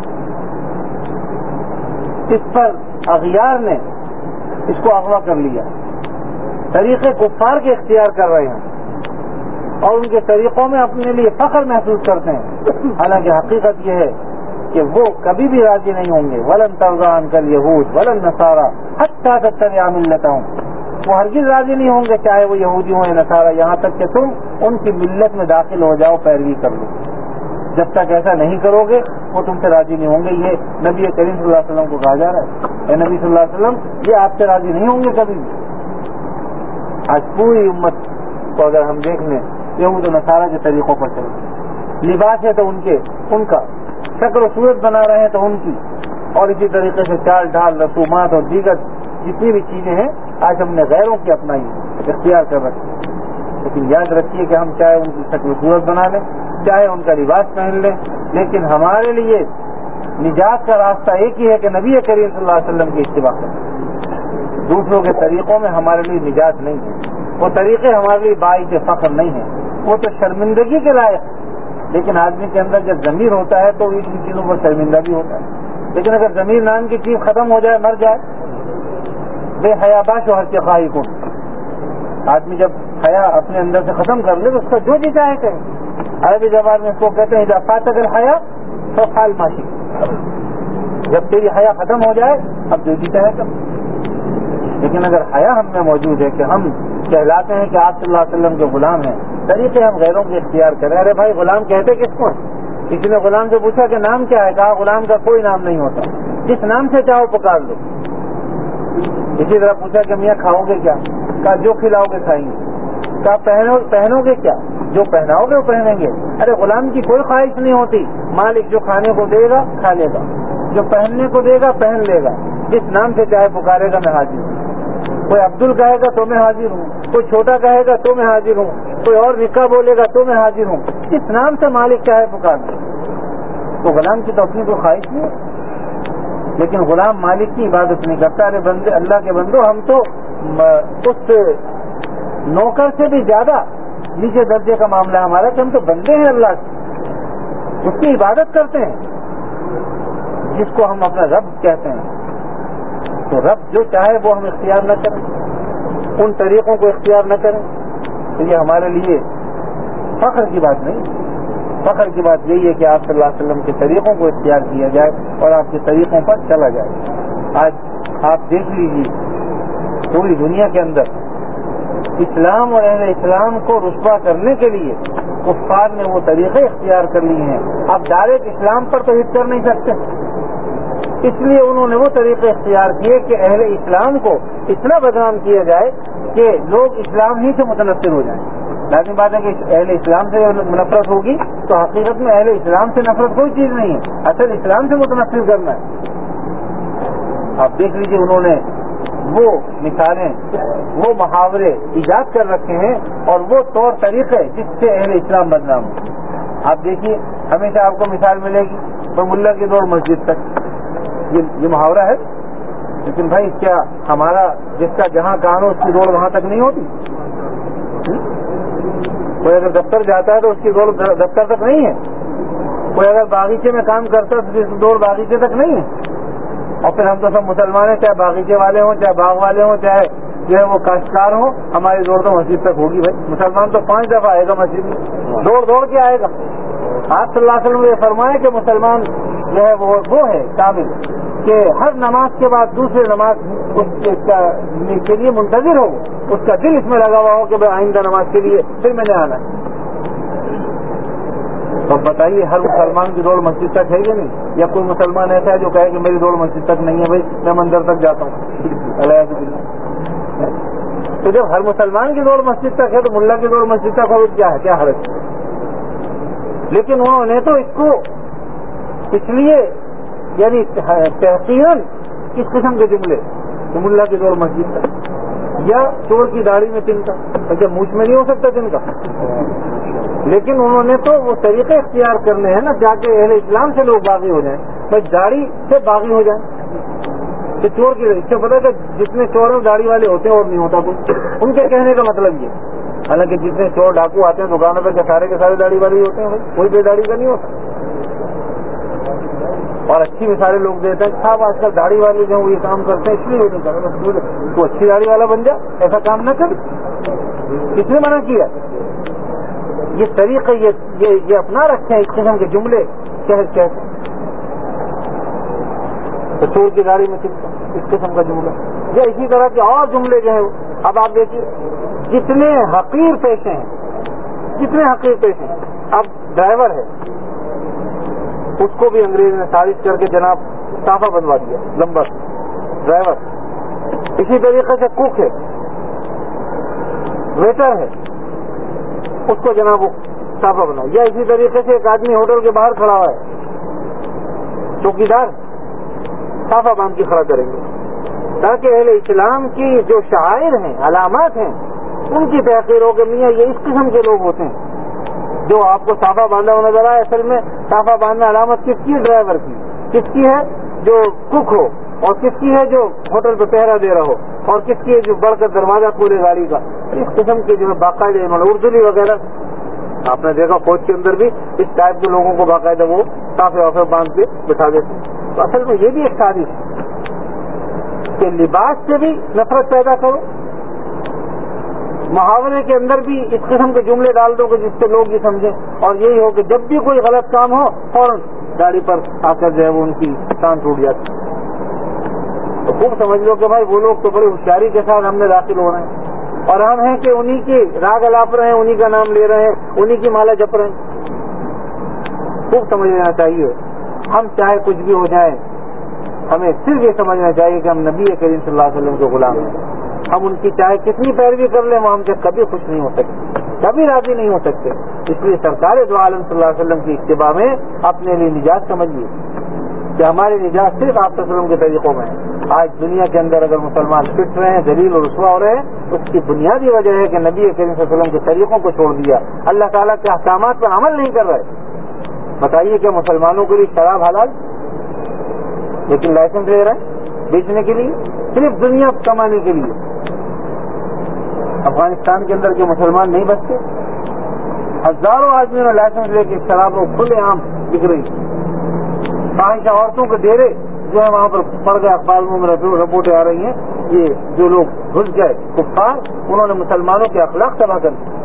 Speaker 2: اس پر اغیار نے اس کو اغوا کر لیا، طریقے کفار کے اختیار کر رہے ہیں اور ان کے طریقوں میں اپنے لیے فخر محسوس کرتے ہیں. حالانکہ حقیقت یہ ہے کہ وہ کبھی بھی راضی نہیں ہوں گے. ولن ترضى عنك اليهود ولا النصارى حتى تتبع ملتهم، وہ ہرگز راضی نہیں ہوں گے چاہے وہ یہودی ہوں یا نصارہ، یہاں تک کہ تم ان کی ملت میں داخل ہو جاؤ، پیروی کر لو. جب تک ایسا نہیں کرو گے وہ تم سے راضی نہیں ہوں گے. یہ نبی کریم صلی اللہ علیہ وسلم کو کہا جا رہا ہے، اے نبی صلی اللہ علیہ وسلم یہ آپ سے راضی نہیں ہوں گے کبھی بھی. آج پوری امت کو اگر ہم دیکھ لیں، یہود و نصارہ کے طریقوں پر چلیں، لباس ہے تو ان کے ان کا، شکل و صورت بنا رہے ہیں تو ان کی، اور اسی طریقے سے چال ڈھال، رسومات اور دیگر جتنی بھی چیزیں ہیں آج ہم نے غیروں کی اپنائی اختیار کر رکھی. لیکن یاد رکھیے کہ ہم چاہے ان کی شکل و صورت بنا لیں، چاہے ان کا لباس پہن لیں، لیکن ہمارے لیے نجات کا راستہ ایک ہی ہے کہ نبی کریم صلی اللہ علیہ وسلم کی اتباع کریں. دوسروں کے طریقوں میں ہمارے لیے نجات نہیں ہے. وہ طریقے ہمارے لیے باعث فخر نہیں ہیں، وہ تو شرمندگی کے لائق ہے. لیکن آدمی کے اندر جب ضمیر ہوتا ہے تو ان چیزوں پر شرمندہ بھی ہوتا ہے. لیکن اگر ضمیر نام کی چیز ختم ہو جائے، مر جائے، بے حیا باش و ہر کے خواہی کن، آدمی جب حیا اپنے اندر سے ختم کر لے تو اس کا جو جی چاہے کرے. عربی زبان میں اس کو کہتے ہیں اذا فاتک الحیا فافعل ما شئت، جب تیری حیا ختم ہو جائے اب جو جی چاہے کر. لیکن اگر حیا ہم میں موجود ہے کہ ہم کہلاتے ہیں کہ آپ صلی اللہ علیہ وسلم کے غلام ہیں، طریقے ہم غیروں کے اختیار کریں. ارے بھائی غلام کہتے کس کو ہیں؟ کسی نے غلام سے پوچھا کہ نام کیا ہے؟ کہا غلام کا کوئی نام نہیں ہوتا، جس نام سے چاہو پکار لو. اسی طرح پوچھا کہ میاں کھاؤ گے کیا؟ کہا جو کھلاؤ گے کھائیں گے. کہا پہنو پہنو گے کیا؟ جو پہناؤ گے وہ پہنیں گے. ارے غلام کی کوئی خواہش نہیں ہوتی. مالک جو کھانے کو دے گا کھا لے گا, جو پہننے کو دے گا پہن لے گا. جس نام سے چاہے پکارے گا میں حاضر ہوں. کوئی عبدل کہے گا تو میں حاضر ہوں, کوئی چھوٹا کہے گا تو میں حاضر ہوں, کوئی اور نکاح بولے گا تو میں حاضر ہوں. جس نام سے مالک چاہے پکار دے. تو غلام کی تو اپنی کوئی خواہش نہیں ہے, لیکن غلام مالک کی عبادت نہیں کرتا. ارے بندے, اللہ کے بندو, ہم تو اس نوکر سے بھی زیادہ نیچے درجے کا معاملہ ہے ہمارا کہ ہم تو بندے ہیں اللہ کے, اس کی عبادت کرتے ہیں جس کو ہم اپنا رب کہتے ہیں. تو رب جو چاہے وہ ہم اختیار نہ کریں, ان طریقوں کو اختیار نہ کریں, تو یہ ہمارے لیے فخر کی بات نہیں. فخر کی بات یہی ہے کہ آپ صلی اللہ علیہ وسلم کے طریقوں کو اختیار کیا جائے اور آپ کے طریقوں پر چلا جائے. آج آپ دیکھ لیجیے پوری دنیا کے اندر اسلام اور اہل اسلام کو رسوا کرنے کے لیے کفار نے وہ طریقے اختیار کر لیے ہیں. آپ ڈائریکٹ اسلام پر تو ہٹ کر نہیں سکتے, اس لیے انہوں نے وہ طریقے اختیار کیے کہ اہل اسلام کو اتنا بدنام کیا جائے کہ لوگ اسلام ہی سے متنفر ہو جائیں. لازم بات ہے کہ اہل اسلام سے نفرت ہوگی تو حقیقت میں اہل اسلام سے نفرت کوئی چیز نہیں ہے, اصل اسلام سے متنفر کرنا ہے. آپ دیکھ لیجیے انہوں نے وہ مثالیں, وہ محاورے ایجاد کر رکھے ہیں اور وہ طور طریقے جس سے اہل اسلام بدنام ہو. آپ دیکھیے ہمیشہ آپ کو مثال ملے گی تو ملا کی دوڑ مسجد تک, یہ یہ محاورہ ہے. لیکن بھائی کیا ہمارا جس کا جہاں کان ہو اس کی دوڑ وہاں تک نہیں ہوتی؟ کوئی اگر دفتر جاتا ہے تو اس کی دوڑ دفتر تک نہیں ہے. کوئی اگر باغیچے میں کام کرتا ہے تو اس کی دوڑ باغیچے تک نہیں ہے. اور پھر ہم تو سب مسلمان ہیں, چاہے باغیچے والے ہوں, چاہے باغ والے ہوں, چاہے جو ہے وہ کاشتکار ہوں, ہماری دوڑ تو مسجد تک ہوگی. بھائی مسلمان تو پانچ دفعہ آئے گا مسجد میں, دوڑ دوڑ کے آئے گا. آپ صلی اللہ علیہ وسلم نے یہ فرمایا کہ مسلمان جو ہے وہ وہ ہے قابل کہ ہر نماز کے بعد دوسرے نماز اس کے لیے منتظر ہو, اس کا دل اس میں لگا ہوا ہو کہ بھائی آئندہ نماز کے لیے پھر میں نے آنا ہے. تو بتائیے ہر مسلمان کی دوڑ مسجد تک ہے یا نہیں؟ یا کوئی مسلمان ایسا ہے جو کہے کہ میری دوڑ مسجد تک نہیں ہے, بھائی میں منظر تک جاتا ہوں. تو جب ہر مسلمان کی دوڑ مسجد تک ہے تو ملا کی دوڑ مسجد تک ہو کیا ہے, کیا حرج؟ لیکن انہوں نے تو اس کو اس لیے یعنی تحقیراً اس قسم کے جملے کہ ملا کی دوڑ مسجد تک, یا چور کی داڑھی میں تن کا, جب مونچھ میں نہیں ہو سکتا تن کا. لیکن انہوں نے تو وہ طریقے اختیار کرنے ہیں نا جا کے اہل اسلام سے لوگ باغی ہو جائیں, بس داڑھی سے باغی ہو جائیں. کہ چور کی اس سے پتا کہ جتنے چور ہیں داڑھی والے ہوتے ہیں اور نہیں ہوتا کوئی. ان کے کہنے کا مطلب یہ, حالانکہ جتنے چور ڈاکو آتے ہیں دکانوں پہ کیا سارے کے سارے داڑھی والے ہی ہوتے ہیں؟ کوئی بے داڑھی کا نہیں ہوتا. اور اچھی مثالیں لوگ دیتے ہیں, صاحب آج کل داڑھی والے جو وہ یہ کام کرتے ہیں اس لیے وہ نہیں کرتے. تو اچھی داڑھی والا بن جا, ایسا کام نہ کر. کس نے منع کیا؟ یہ طریقے یہ یہ, یہ اپنا رکھے ہیں اس قسم کے جملے کہہ کہتے ہیں. تو چور کی داڑھی میں اس قسم کا جملہ, یا اسی طرح کے اور جملے جو ہیں. اب آپ دیکھیے جتنے حقیر پیشے ہیں, جتنے حقیر پیشے ہیں. اب ڈرائیور ہے, اس کو بھی انگریز نے سازش کر کے جناب صافہ بنوا دیا لمبا ڈرائیور. اسی طریقے سے کوک ہے, ویٹر ہے, اس کو جناب وہ صافہ بنا. یا اسی طریقے سے ایک آدمی ہوٹل کے باہر کھڑا ہوا ہے, چوکیدار, صافہ باندھ کے کھڑا کریں گے تاکہ اہل اسلام کی جو شعائر ہیں, علامات ہیں, ان کی تحقیر ہو کہ میاں یہ اس قسم کے لوگ ہوتے ہیں. جو آپ کو صافہ باندھا ہوا نظر آئے, اصل میں صافہ باندھنا علامت کس کی؟ ڈرائیور کی. کس کی ہے؟ جو کک ہو. اور کس کی ہے؟ جو ہوٹل پہ پہرا دے رہا ہو. اور کس کی ہے؟ جو بڑھ کر دروازہ کھولے گاڑی کا. اس قسم کے جو ہے باقاعدہ اردولی وغیرہ آپ نے دیکھا فوج کے اندر بھی اس ٹائپ کے لوگوں کو باقاعدہ وہ صافے وافے باندھ کے بٹھا دیتے. تو اصل میں یہ بھی ایک سازش ہے کہ لباس سے بھی نفرت پیدا کرو, محاورے کے اندر بھی اس قسم کے جملے ڈال دو کہ جس سے لوگ یہ سمجھیں, اور یہی ہو کہ جب بھی کوئی غلط کام ہو فوراً گاڑی پر آ کر جو ہے وہ ان کی کان ٹوٹ جاتی. تو خوب سمجھ لو کہ بھائی وہ لوگ تو بڑی ہوشیاری کے ساتھ ہم نے داخل ہو رہے ہیں, اور ہم ہیں کہ انہی کی راگ الاپ رہے ہیں, انہی کا نام لے رہے ہیں, انہی کی مالا جپ رہے ہیں. خوب سمجھ لینا چاہیے, ہم چاہے کچھ بھی ہو جائے, ہمیں صرف یہ سمجھنا چاہیے کہ ہم نبی کریم صلی اللہ علیہ وسلم کے غلام ہیں. ہم ان کی چاہے کتنی پیروی کر لیں وہ ہم سے کبھی خوش نہیں ہو سکتے، کبھی راضی نہیں ہو سکتے. اس لیے سرکار دو عالم صلی اللہ علیہ وسلم کی اتباع میں اپنے لیے نجات سمجھیے کہ ہماری نجات صرف آپ صلی اللہ علیہ وسلم کے طریقوں میں ہے. آج دنیا کے اندر اگر مسلمان پٹ رہے ہیں، ذلیل اور رسوا ہو رہے ہیں، اس کی بنیادی وجہ ہے کہ نبی کریم صلی اللہ علیہ وسلم کے طریقوں کو چھوڑ دیا، اللہ تعالیٰ کے احکامات پر عمل نہیں کر رہے. بتائیے کہ مسلمانوں کے لیے شراب حلال، لیکن لائسنس لے رہے ہیں بیچنے کے لیے، صرف دنیا کمانے کے لیے. افغانستان کے اندر کے مسلمان نہیں بچتے، ہزاروں آدمیوں نے لائسنس لے کے شراب کھلے عام بک رہی. فاحشہ عورتوں کے ڈیرے جو ہے وہاں پر پڑ گئے، اخباروں میں رپورٹیں آ رہی ہیں. یہ جو لوگ گھس گئے کفار، انہوں نے مسلمانوں کے اخلاق تباہ کر دیے.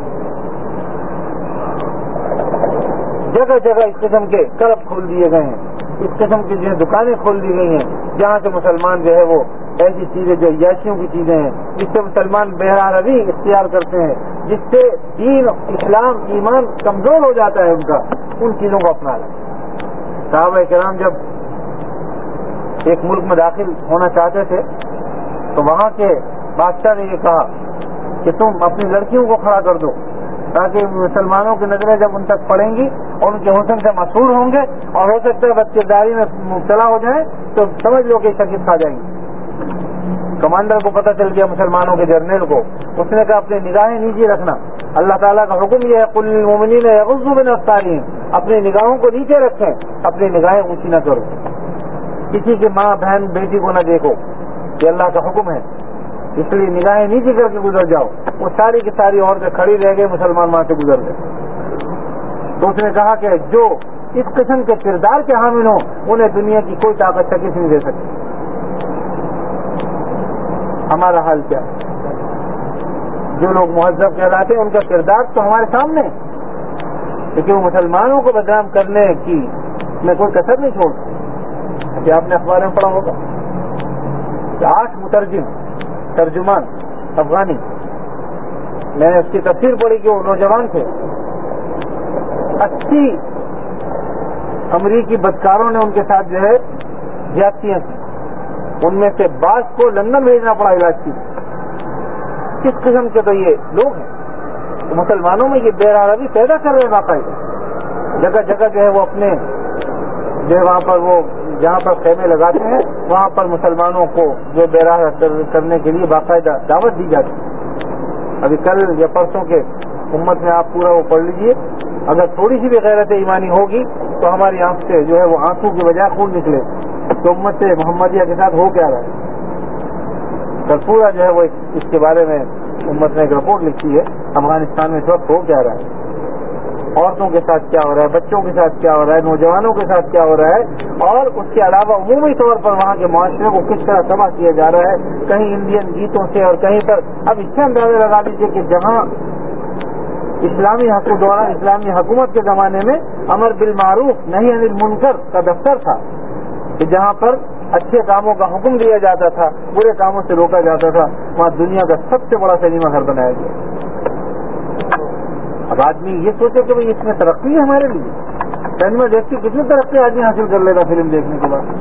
Speaker 2: جگہ جگہ اس قسم کے کلب کھول دیے گئے ہیں، اس قسم کی جو ہے دکانیں کھول دی گئی ہیں جہاں سے مسلمان جو ہے وہ ایسی چیزیں جو عیاشیوں کی چیزیں ہیں جس سے مسلمان بہرا روی اختیار کرتے ہیں، جس سے دین اسلام ایمان کمزور ہو جاتا ہے ان کا، ان چیزوں کو اپنا لیں. صحابہ کرام جب ایک ملک میں داخل ہونا چاہتے تھے تو وہاں کے بادشاہ نے یہ کہا کہ تم اپنی لڑکیوں کو کھڑا کر دو تاکہ مسلمانوں کی نظریں جب ان تک پڑیں گی اور ان کے حسن سے مسحور ہوں گے اور ہو سکتا ہے بدکرداری میں مبتلا ہو جائیں تو سمجھ لو کہ شکست کھا جائیں گی. کمانڈر کو پتہ چل گیا مسلمانوں کے جرنیل کو، اس نے کہا اپنی نگاہیں نیچے رکھنا، اللہ تعالیٰ کا حکم یہ ہے قل للمؤمنین یغضوا من ابصارہم، اپنی نگاہوں کو نیچے رکھیں، اپنی نگاہیں اونچی نہ کرو. کسی کی ماں بہن بیٹی کو نہ دیکھو، یہ اللہ کا حکم ہے، اس لیے نگاہیں نیچے کر کے گزر جاؤ. وہ ساری کی ساری عورتیں کھڑی رہ گئے، مسلمان وہاں سے گزر گئے. تو اس نے کہا کہ جو اس قسم کے کردار کے حامل ہوں انہیں دنیا کی کوئی طاقت شکست نہیں دے سکتی. ہمارا حال کیا؟ جو لوگ مہذب کہلاتے ہیں ان کا کردار تو ہمارے سامنے ہے، لیکن وہ مسلمانوں کو بدنام کرنے کی میں کوئی کسر نہیں چھوڑتا. ابھی آپ نے اخبار میں پڑھا ہوگا کہ آٹھ مترجم ترجمان افغانی، میں نے اس کی تفسیر پڑھی کہ وہ نوجوان تھے، اسی امریکی بدکاروں نے ان کے ساتھ جو ہے زیادتیاں کی، ان میں سے بعض کو لندن بھیجنا پڑا علاج کی. کس قسم کے تو یہ لوگ ہیں، تو مسلمانوں میں یہ بے روی پیدا کر رہے ہیں. باقاعدہ جگہ جگہ جو ہے وہ اپنے جو ہے وہاں پر وہ جہاں پر خیمے لگاتے ہیں وہاں پر مسلمانوں کو جو بے راہ کرنے کے لیے باقاعدہ دعوت دی جاتی ہے. ابھی کل یا پرسوں کے امت میں آپ پورا وہ پڑھ لیجئے، اگر تھوڑی سی بھی غیرت ایمانی ہوگی تو ہماری آنکھ سے جو ہے وہ آنسو کی بجائے خون نکلے. تو امت سے محمدیہ کے ساتھ ہو کیا رہا ہے؟ کل پورا جو ہے وہ اس کے بارے میں امت نے ایک رپورٹ لکھی ہے افغانستان میں اس وقت ہو کیا رہا ہے، عورتوں کے ساتھ کیا ہو رہا ہے، بچوں کے ساتھ کیا ہو رہا ہے، نوجوانوں کے ساتھ کیا ہو رہا ہے، اور اس کے علاوہ عمومی طور پر وہاں کے معاشرے کو کس طرح تباہ کیا جا رہا ہے، کہیں انڈین گیتوں سے اور کہیں پر. اب اس سے اندازہ لگا لیجیے کہ جہاں اسلامی دوران اسلامی حکومت کے زمانے میں امر بالمعروف نہی عن المنکر کا دفتر تھا کہ جہاں پر اچھے کاموں کا حکم دیا جاتا تھا، برے کاموں سے روکا جاتا تھا، وہاں دنیا کا سب سے بڑا سنیما گھر بنایا گیا. اب آدمی یہ سوچے کہ بھائی اس میں ترقی ہے ہمارے لیے. سنیما دیکھ کے کتنی ترقی آدمی حاصل کر لے گا فلم دیکھنے کے بعد،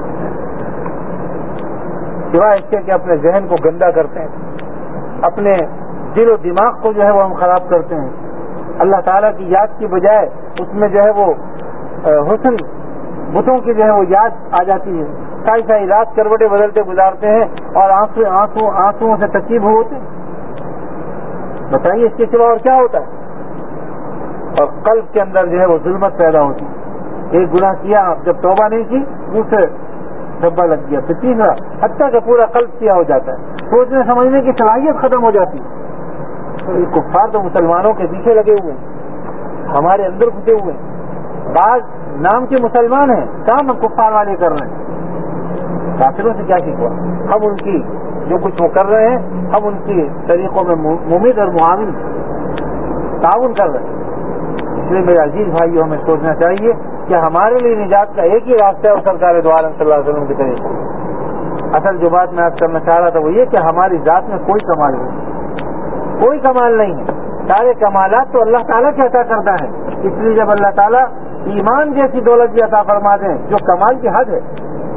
Speaker 2: سوائے اس کے کہ اپنے ذہن کو گندا کرتے ہیں، اپنے دل و دماغ کو جو ہے وہ ہم خراب کرتے ہیں. اللہ تعالیٰ کی یاد کی بجائے اس میں جو ہے وہ حسن بتوں کی جو ہے وہ یاد آ جاتی ہے. سائی سائی رات کروٹیں بدلتے گزارتے ہیں اور آنسو آنسو آنسوؤں سے تکلیف ہوتے ہیں. بتائیے اس کے سوا اور کیا ہوتا ہے؟ اور قلب کے اندر جو ہے وہ ظلمت پیدا ہوتی ہے. ایک گناہ کیا، جب توبہ نہیں کی منہ سے دھبا لگ گیا، پھر تیسرا، حتیٰ کہ پورا قلب کیا ہو جاتا ہے، سوچنے سمجھنے کی صلاحیت ختم ہو جاتی ہے. تو یہ کفار تو مسلمانوں کے پیچھے لگے ہوئے ہیں، ہمارے اندر گھسے ہوئے ہیں. بعض نام کے مسلمان ہیں، کام ہم کفار والے کر رہے ہیں. کافروں سے کیا سیکھوا؟ ہم ان کی جو کچھ وہ کر رہے ہیں ہم ان کی طریقوں میں ممید اور معاون تعاون کر رہے ہیں. اس لیے میرے عزیز بھائیوں ہمیں سوچنا چاہیے کہ ہمارے لیے نجات کا ایک ہی راستہ ہے اور سرکار دو عالم صلی اللہ علیہ وسلم کے طریقے. اصل جو بات میں آج کرنا چاہ رہا تھا وہ یہ کہ ہماری ذات میں کوئی کمال نہیں، کوئی کمال نہیں ہے. سارے کمالات تو اللہ تعالیٰ کے عطا کرتا ہے. اس لیے جب اللہ تعالیٰ ایمان جیسی دولت بھی عطا فرما دیں جو کمال کی حد ہے،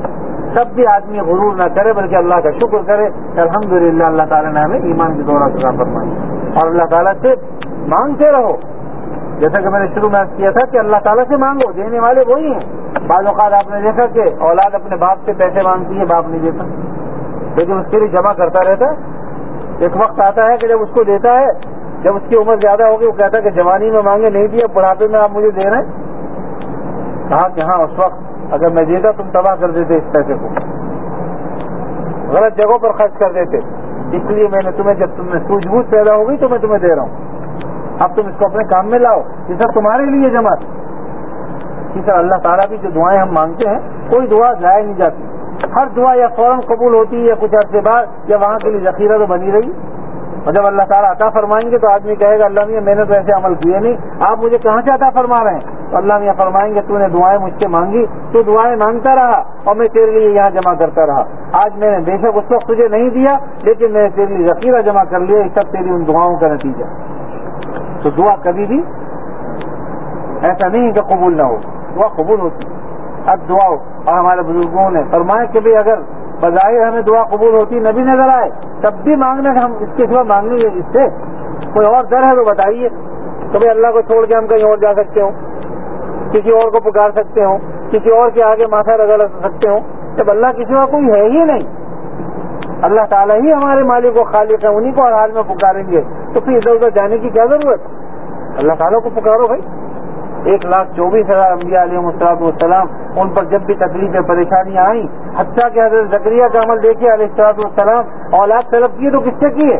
Speaker 2: تب بھی آدمی غرور نہ کرے بلکہ اللہ کا شکر کرے کہ الحمدللہ اللہ تعالیٰ نے ہمیں ایمان کی دولت عطا فرمائی. اور اللہ تعالیٰ سے مانگتے رہو, جیسا کہ میں نے شروع میں عرض کیا تھا کہ اللہ تعالیٰ سے مانگو, دینے والے وہی ہیں. بعض اوقات آپ نے دیکھا کہ اولاد اپنے باپ سے پیسے مانگتی ہے, باپ نہیں دیتا, لیکن اس کے لیے جمع کرتا رہتا ہے. ایک وقت آتا ہے کہ جب اس کو دیتا ہے, جب اس کی عمر زیادہ ہوگی وہ کہتا ہے کہ جوانی میں مانگے نہیں دیا, بڑھاپے میں آپ مجھے دے رہے ہیں. کہا کہ ہاں اس وقت اگر میں دیتا تم تباہ کر دیتے اس پیسے کو, غلط جگہوں پر خرچ کر دیتے, اس لیے میں نے تمہیں جب تمہیں سوجھ بوجھ پیدا ہوگی تو میں تمہیں دے رہا ہوں, اب تم اس کو اپنے کام میں لاؤ, یہ سب تمہارے لیے جمع. اسی طرح اللہ تعالیٰ کی جو دعائیں ہم مانگتے ہیں کوئی دعا ضائع نہیں جاتی, ہر دعا یا فوراً قبول ہوتی ہے یا کچھ عرصے بعد یا وہاں کے لیے ذخیرہ تو بنی رہی. اور جب اللہ تعالیٰ عطا فرمائیں گے تو آدمی کہے گا اللہ میاں میں نے تو ایسے عمل کیے نہیں, آپ مجھے کہاں سے عطا فرما رہے ہیں؟ تو اللہ میاں فرمائیں گے تو نے دعائیں مجھ سے مانگی, تو دعائیں مانگتا رہا اور میں تیرے لیے یہاں جمع کرتا رہا. آج میں نے بے شک اس وقت تجھے نہیں دیا لیکن میں نے تیرے لیے ذخیرہ جمع کر لیا, یہ سب تیری ان دعاؤں کا نتیجہ. تو دعا کبھی بھی ایسا نہیں کہ قبول نہ ہو, دعا قبول ہوتی. اب دعا اور ہمارے بزرگوں نے فرمایا کہ بھائی اگر بظاہر ہمیں دعا قبول ہوتی نبی نظر آئے تب بھی مانگنے ہم اس کے سوا مانگنے گے اس سے کوئی اور در ہے تو بتائیے. تو بھائی اللہ کو چھوڑ کے ہم کہیں اور جا سکتے ہوں, کسی اور کو پکار سکتے ہوں, کسی اور کے آگے ماتھا رگڑ سکتے ہوں, جب اللہ کے سوا کوئی ہے ہی نہیں. اللہ تعالیٰ ہی ہمارے مالک و خالق ہے, انہیں کو ہر حال میں پکاریں گے تو پھر ادھر ادھر جانے کی کیا ضرورت؟ اللہ تعالیٰ کو پکارو بھائی. ایک لاکھ چوبیس ہزار انبیاء علیہ الصلوۃ والسلام, ان پر جب بھی تکلیفیں پریشانیاں آئیں, حتیٰ کہ حضرت زکریا کا عمل دیکھیے علیہ الصلوۃ والسلام, اولاد طلب کی تو کس سے کی ہے؟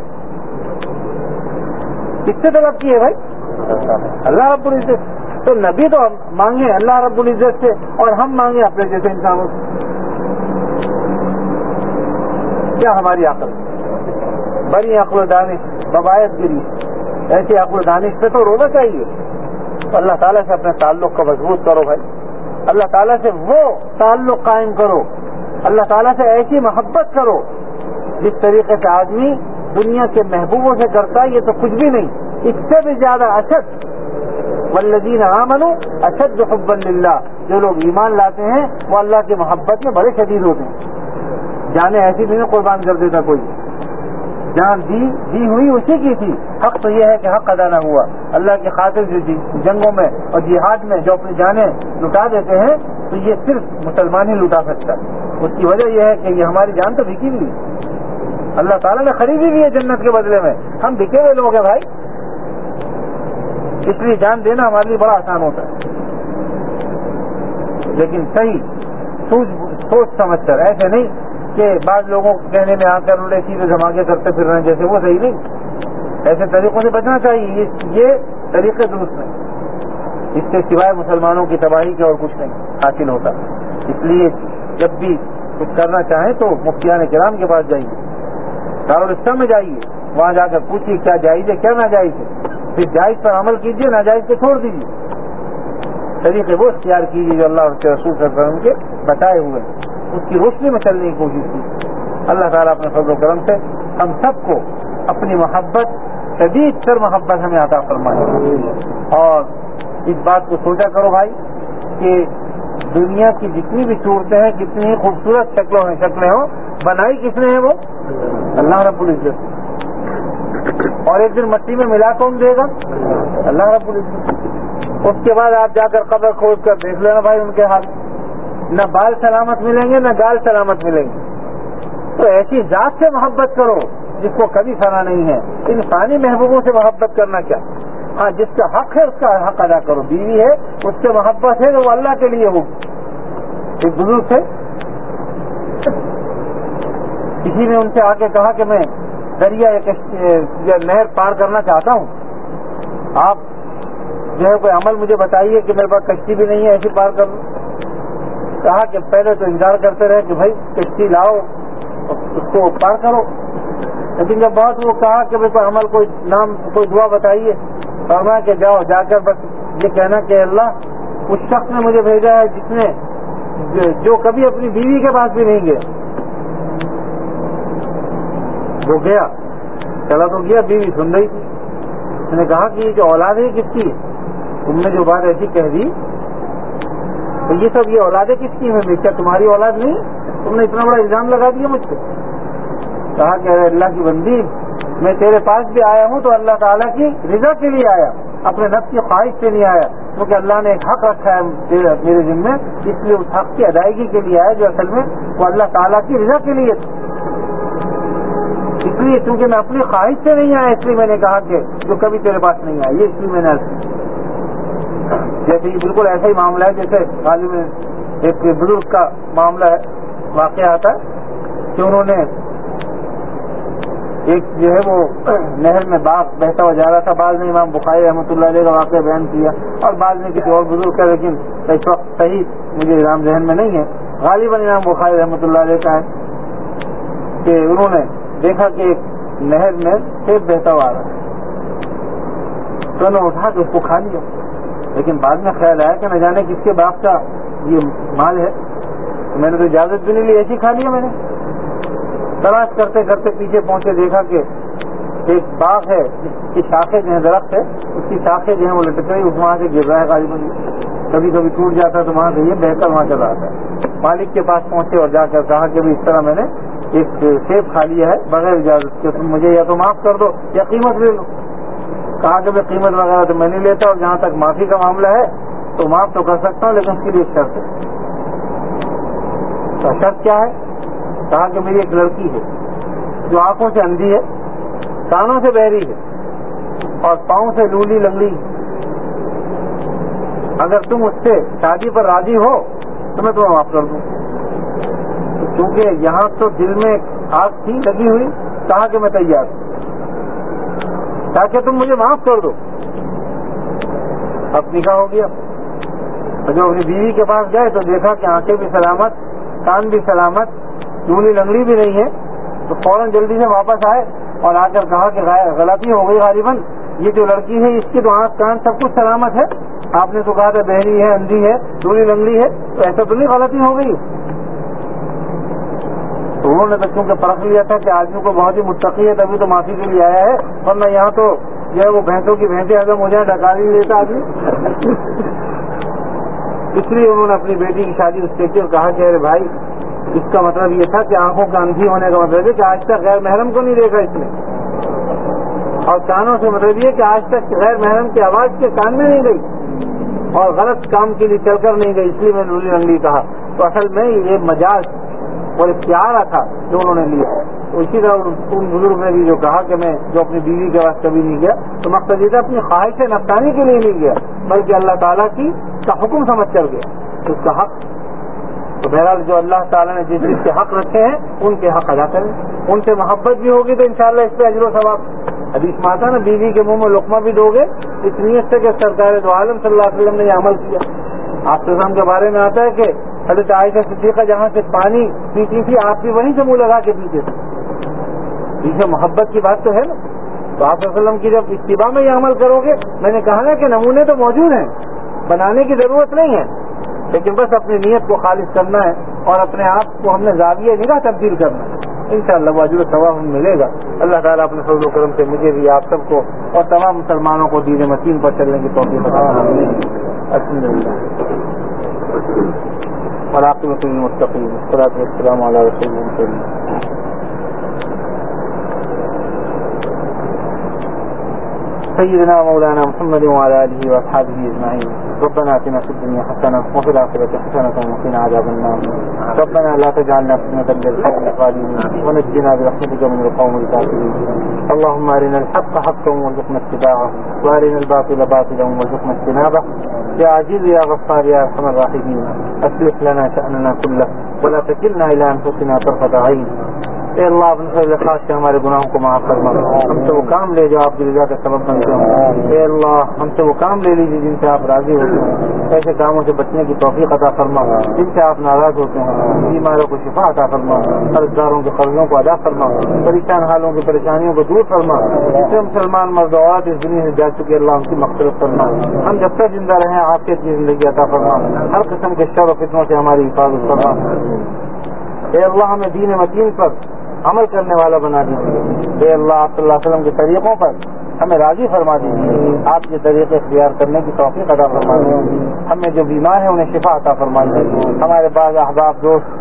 Speaker 2: کس سے طلب کی ہے بھائی؟ اللہ رب العزت. تو نبی تو مانگے اللہ رب العزت سے اور ہم مانگے اپنے جیسے انسانوں سے. کیا ہماری عقل, بڑی عقل و دانش ببایت گری, ایسی عقل و دانش پہ تو رونا چاہیے. اللہ تعالیٰ سے اپنے تعلق کو مضبوط کرو بھائی, اللہ تعالیٰ سے وہ تعلق قائم کرو, اللہ تعالیٰ سے ایسی محبت کرو جس طریقے سے آدمی دنیا کے محبوبوں سے کرتا ہے یہ تو کچھ بھی نہیں, اس سے بھی زیادہ اشد. والذین آمنوا اشد حبا للہ, جو لوگ ایمان لاتے ہیں وہ اللہ کی محبت میں بڑے شدید ہوتے ہیں. جانیں ایسی بھی نہیں قربان کر دیتا کوئی, جان دی دی ہوئی اسی کی تھی. حق تو یہ ہے کہ حق ادا نہ ہوا. اللہ کی خاطر جو جنگوں میں اور جہاد میں جو اپنی جانیں لٹا دیتے ہیں تو یہ صرف مسلمان ہی لٹا سکتا ہے. اس کی وجہ یہ ہے کہ یہ ہماری جان تو بکی ہوئی, اللہ تعالیٰ نے خریدی ہوئی ہے جنت کے بدلے میں, ہم بکے ہوئے لوگ ہیں بھائی. اس لیے جان دینا ہمارے لیے بڑا آسان ہوتا ہے, لیکن صحیح سوچ سوچ سمجھ کر, ایسے نہیں کہ بعض لوگوں کو کہنے میں آ کر انہیں سیدھے دھماکے کرتے پھر رہے ہیں جیسے, وہ صحیح نہیں. ایسے طریقوں سے بچنا چاہیے, یہ طریقے درست نہیں. اس سے سوائے مسلمانوں کی تباہی کے اور کچھ نہیں حاصل ہوتا. اس لیے جب بھی کچھ کرنا چاہیں تو مفتیان کرام کے پاس جائیے, دارالاسلام میں جائیے, وہاں جا کر پوچھیے کیا جائز ہے کیا ناجائز ہے, پھر جائز پر عمل کیجیے, ناجائز کو چھوڑ دیجیے. طریقے وہ اختیار کیجیے جو اللہ اور اس کے رسول صلی اللہ علیہ وسلم کے بتائے ہوئے ہیں, اس کی روشنی میں چلنے کی کوشش کی. اللہ تعالیٰ اپنے فضل و کرم سے ہم سب کو اپنی محبت, شدید تر محبت ہمیں عطا فرمائے. اور اس بات کو سوچا کرو بھائی کہ دنیا کی جتنی بھی صورتیں ہیں, کتنی ہی خوبصورت شکلوں ہیں شکلیں ہوں, بنائی کس نے ہے؟ وہ اللہ رب العزت. اور ایک دن مٹی میں ملا کون دے گا؟ اللہ رب العزت. اس کے بعد آپ جا کر قبر کھود کر دیکھ لینا بھائی ان کے حال, نہ بال سلامت ملیں گے نہ گال سلامت ملیں گے. تو ایسی ذات سے محبت کرو جس کو کبھی فنا نہیں ہے. انسانی محبوبوں سے محبت کرنا کیا, ہاں جس کا حق ہے اس کا حق ادا کرو. بیوی ہے اس سے محبت ہے کہ وہ اللہ کے لیے ہو. ایک بزرگ تھے, کسی نے ان سے آ کے کہا کہ میں دریا یا نہر پار کرنا چاہتا ہوں, آپ جو ہے کوئی عمل مجھے بتائیے کہ میرے پاس کشتی بھی نہیں ہے ایسی پار کر لوں. کہا کہ پہلے تو انتظار کرتے رہے کہ بھائی کشتی لاؤ اس کو پار کرو, لیکن جب بہت وہ کہا کہ بھائی کوئی عمل کوئی نام کوئی دعا بتائیے, فرمایا کہ جاؤ جا کر بس یہ کہنا کہ اللہ اس شخص نے مجھے بھیجا ہے جس نے جو کبھی اپنی بیوی کے پاس بھی نہیں گیا. وہ گیا, چلا تو گیا, بیوی سن رہی تھی. اس نے کہا کہ یہ جو اولاد ہے کس کی, تم نے جو بات ایسی کہہ دی تو یہ سب یہ اولادیں کس کی ہیں, کیا تمہاری اولاد نہیں؟ تم نے اتنا بڑا الزام لگا دیا مجھ پہ. کہا کہ ارے اللہ کی بندی میں تیرے پاس بھی آیا ہوں تو اللہ تعالیٰ کی رضا کے لیے آیا, اپنے نفس کی خواہش سے نہیں آیا, کیونکہ اللہ نے ایک حق رکھا ہے میرے ذمے, اس لیے اس حق کی ادائیگی کے لیے آیا جو اصل میں وہ اللہ تعالیٰ کی رضا کے لیے. اس لیے چونکہ میں اپنی خواہش سے نہیں آیا اس لیے میں نے کہا کہ جو کبھی تیرے پاس نہیں آیا, یہ اس لیے میں نے جیسے یہ بالکل ایسا ہی معاملہ ہے جیسے غالب ایک بزرگ کا معاملہ ہے, واقعہ آتا ہے کہ انہوں نے ایک جو ہے وہ نہر میں باغ بہتا ہوا جا رہا تھا. بعض نے امام بخاری رحمۃ اللہ علیہ کا واقعہ بیان کیا اور بعض نے کسی اور بزرگ کا, لیکن اس وقت صحیح مجھے نام ذہن میں نہیں ہے. غالباً امام بخاری رحمۃ اللہ علیہ کا ہے کہ انہوں نے دیکھا کہ ایک نہر میں سیب بہتا ہوا آ رہا ہے, تو انہوں نے اٹھا کے اس کو کھا لیا. لیکن بعد میں خیال آیا کہ نہ جانے کس کے باپ کا یہ مال ہے, میں نے تو اجازت بھی نہیں لی, ایسی کھا لیا میں نے. تلاش کرتے کرتے پیچھے پہنچے, دیکھا کہ ایک باغ ہے جس کی شاخیں جو ہے درخت ہے, اس کی شاخیں جو ہیں وہ لٹک رہی, اس وہاں سے گر رہا ہے غالباً, کبھی کبھی ٹوٹ جاتا ہے تو وہاں سے یہ بہ کر وہاں چلا آتا ہے. مالک کے پاس پہنچے اور جا کر کہا کہ اس طرح میں نے ایک سیب کھا لیا ہے بغیر اجازت کے, تم مجھے یا تو معاف کر دو یا قیمت لے لو. کہا کہ میں قیمت وغیرہ تو میں نہیں لیتا, اور جہاں تک معافی کا معاملہ ہے تو معاف تو کر سکتا ہوں, لیکن اس کی بھی ایک شرط ہے. شرط کیا ہے؟ کہا کہ میری ایک لڑکی ہے جو آنکھوں سے اندھی ہے, کانوں سے بہری ہے اور پاؤں سے لولی لنگڑی. اگر تم اس سے شادی پر راضی ہو تو میں تمہیں معاف کر دوں. کیونکہ یہاں تو دل میں آگ تھی لگی ہوئی, کہا کہ میں تیار ہوں تاکہ تم مجھے معاف کر دو. اب نکاح ہو گیا. جو اپنی بیوی کے پاس گئے تو دیکھا کہ آنکھیں بھی سلامت, کان بھی سلامت, لولی لنگڑی بھی نہیں ہے, تو فوراً جلدی سے واپس آئے اور آ کر کہا کہ غلطی ہو گئی غالباً, یہ جو لڑکی ہے اس کی تو آنکھ کان سب کچھ سلامت ہے, آپ نے تو کہا تھا بہری ہے, اندھی ہے, لولی لنگڑی ہے, تو ایسا تو نہیں غلطی ہو گئی. تو انہوں نے تو چونکہ پرکھ لیا تھا کہ آدمی کو بہت ہی متقی ہے تبھی تو معافی کے لیے آیا ہے, ورنہ یہاں تو جو ہے وہ بھینسوں کی بھینسیں اگر مجھے ڈکا نہیں لیتا آدمی. اس لیے انہوں نے اپنی بیٹی کی شادی اس سے کی اور کہا کہ ارے بھائی, اس کا مطلب یہ تھا کہ آنکھوں کا اندھی ہونے کا مطلب ہے کہ آج تک غیر محرم کو نہیں دیکھا اس نے, اور کانوں سے مطلب یہ کہ آج تک غیر محرم کی آواز کے کان میں نہیں گئی اور غلط کام کے لیے چل کر نہیں گئی, اس لیے میں لولی لنگڑی کہا. تو اصل میں یہ مجاز اور اختیار تھا جو انہوں نے لیا. تو اسی طرح ان بزرگ نے بھی جو کہا کہ میں جو اپنی بیوی کے پاس کبھی نہیں گیا, تو مقصد یہ تھا اپنی خواہش نفسانی کے لیے نہیں گیا, بلکہ اللہ تعالیٰ کی کا حکم سمجھ کر گیا, اس کا حق. تو بہرحال جو اللہ تعالیٰ نے جس چیز کے حق رکھے ہیں ان کے حق ادا کریں. ان سے محبت بھی ہوگی تو انشاءاللہ اس پہ اجر و ثواب. حدیث میں آتا نا, بیوی کے منہ میں لقمہ بھی دو گے اس نیت سے کہ سرکار دو عالم صلی اللہ علیہ وسلم نے یہ عمل کیا. آپ کے کے بارے میں آتا ہے کہ حضرت عائشہ صدیقہ جہاں سے پانی پیتی تھی آپ بھی وہیں سے منہ لگا کے پیتے تھے. پیچھے محبت کی بات تو ہے نا. تو آپ صلی اللہ علیہ وسلم کی جب اتباع میں یہ عمل کرو گے, میں نے کہا نا کہ نمونے تو موجود ہیں, بنانے کی ضرورت نہیں ہے, لیکن بس اپنی نیت کو خالص کرنا ہے اور اپنے آپ کو ہم نے زاویہ نگاہ تبدیل کرنا ہے. انشاءاللہ وہ اجر و ثواب ہمیں ملے گا. اللہ تعالیٰ اپنے فضل و کرم سے مجھے بھی آپ سب کو اور تمام مسلمانوں کو دین متین پر چلنے کی توفیق عطا فرمائے. الحمد للہ والعاقبۃ للمتقین والصلاۃ والسلام علی رسول اللہ. سيدنا مولانا محمد وعلى آله وأصحابه أجمعين. ربنا آتنا في الدنيا حسنة وفي الآخرة حسنة وقنا عذاب النار. ربنا لا تجعلنا فتنة للقوم الظالمين ونجنا برحمتك من القوم الكافرين. اللهم أرنا الحق حقا وارزقنا اتباعه وأرنا الباطل باطلا وارزقنا اجتنابه. يا عزيز يا غفار يا أرحم الراحمين, أصلح لنا شأننا كله ولا تكلنا إلى أنفسنا طرفة عين. اے اللہ اپنے فضل خاص سے ہمارے گناہوں کو معاف فرما, ہم سے وہ کام لے جو آپ کی رضا کا سبب بنتے ہوں. اے اللہ ہم سے وہ کام لے لیجیے جن سے آپ راضی ہوتے ہیں, ایسے کاموں سے بچنے کی توفیق عطا فرما جن سے آپ ناراض ہوتے ہیں. بیماروں کو شفا عطا فرما, قرض داروں کے قرضوں کو ادا فرما, پریشان حالوں کی پریشانیوں کو دور فرما. جسے مسلمان مرد عورت اس دنیا سے جا چکے اللہ ان کی مغفرت فرما. ہم جب تک زندہ رہیں عافیت کی زندگی عطا فرما, ہر قسم کے شر و فتنوں سے ہماری حفاظت فرما. اے اللہ ہمیں دین متین پر عمل کرنے والا بنا دیجیے. اے اللہ آپ صلی اللہ علیہ وسلم کے طریقوں پر ہمیں راضی فرما دیجیے. آپ کے طریقے اختیار کرنے کی توفیق عطا فرما دیجیے. ہمیں جو بیمار ہیں انہیں شفا عطا فرما دیجیے. ہمارے بعض احباب دوست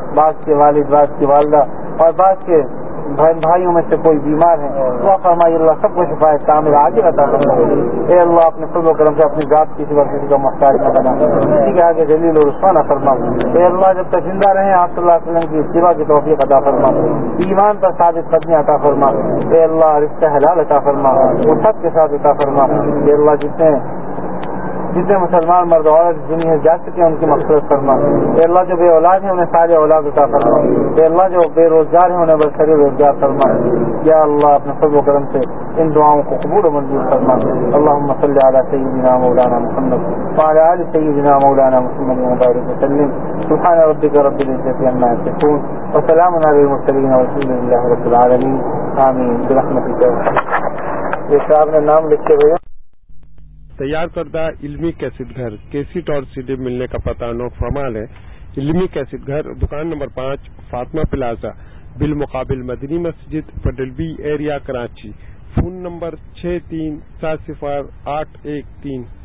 Speaker 2: بعض کے والد، بعض کی والدہ اور بعض کے بھائیوں میں سے کوئی بیمار ہے، دعا فرمائی اللہ سب کو شفایت کامل عاجل عطا فرمائی۔ اے اللہ اپنے فضل و کرم سے اپنی ذات کسی وقت کسی کا محتاج نہ بنا، کسی کے آگے ذلیل و رسوا نہ فرما۔ اے اللہ جب تک زندہ رہیں آپ صلی اللہ علیہ وسلم کی اتباع کی توفیق عطا فرما، ایمان پر ثابت قدمی عطا فرما۔ اے اللہ رزق حلال عطا فرما، وہ سب کے ساتھ عطا فرما۔ اے اللہ جتنے جتنے مسلمان مرد عورت دنیا جا چکے ہیں ان کی مغفرت فرما۔ اے اللہ جو بے اولاد ہیں انہیں سارے اولاد عطا فرما۔ اے اللہ جو بے روزگار ہیں انہیں برسری روزگار فرما۔ یا اللہ اپنے فضل و کرم سے ان دعاؤں کو قبول و منظور فرما۔ اللہم صلی علی سیدنا مولانا محمد وعلی آل سیدنا مولانا محمد وبارک وسلم۔ سبحان ربک رب العزۃ عما یصفون وسلام علی المرسلین والحمد للہ رب العالمین آمین برحمتک۔ یہ صاحب نے نام لکھ کے بھیجا۔
Speaker 1: تیار کردہ علمی کیسٹ گھر کیسٹ اور سی ڈی ملنے کا پتہ نوٹ فرمال ہے۔ علمی کیسٹ گھر دکان نمبر پانچ فاطمہ پلازا بالمقابل مدنی مسجد پڈل B area Karachi. Phone number چھ تین سات صفر آٹھ ایک تین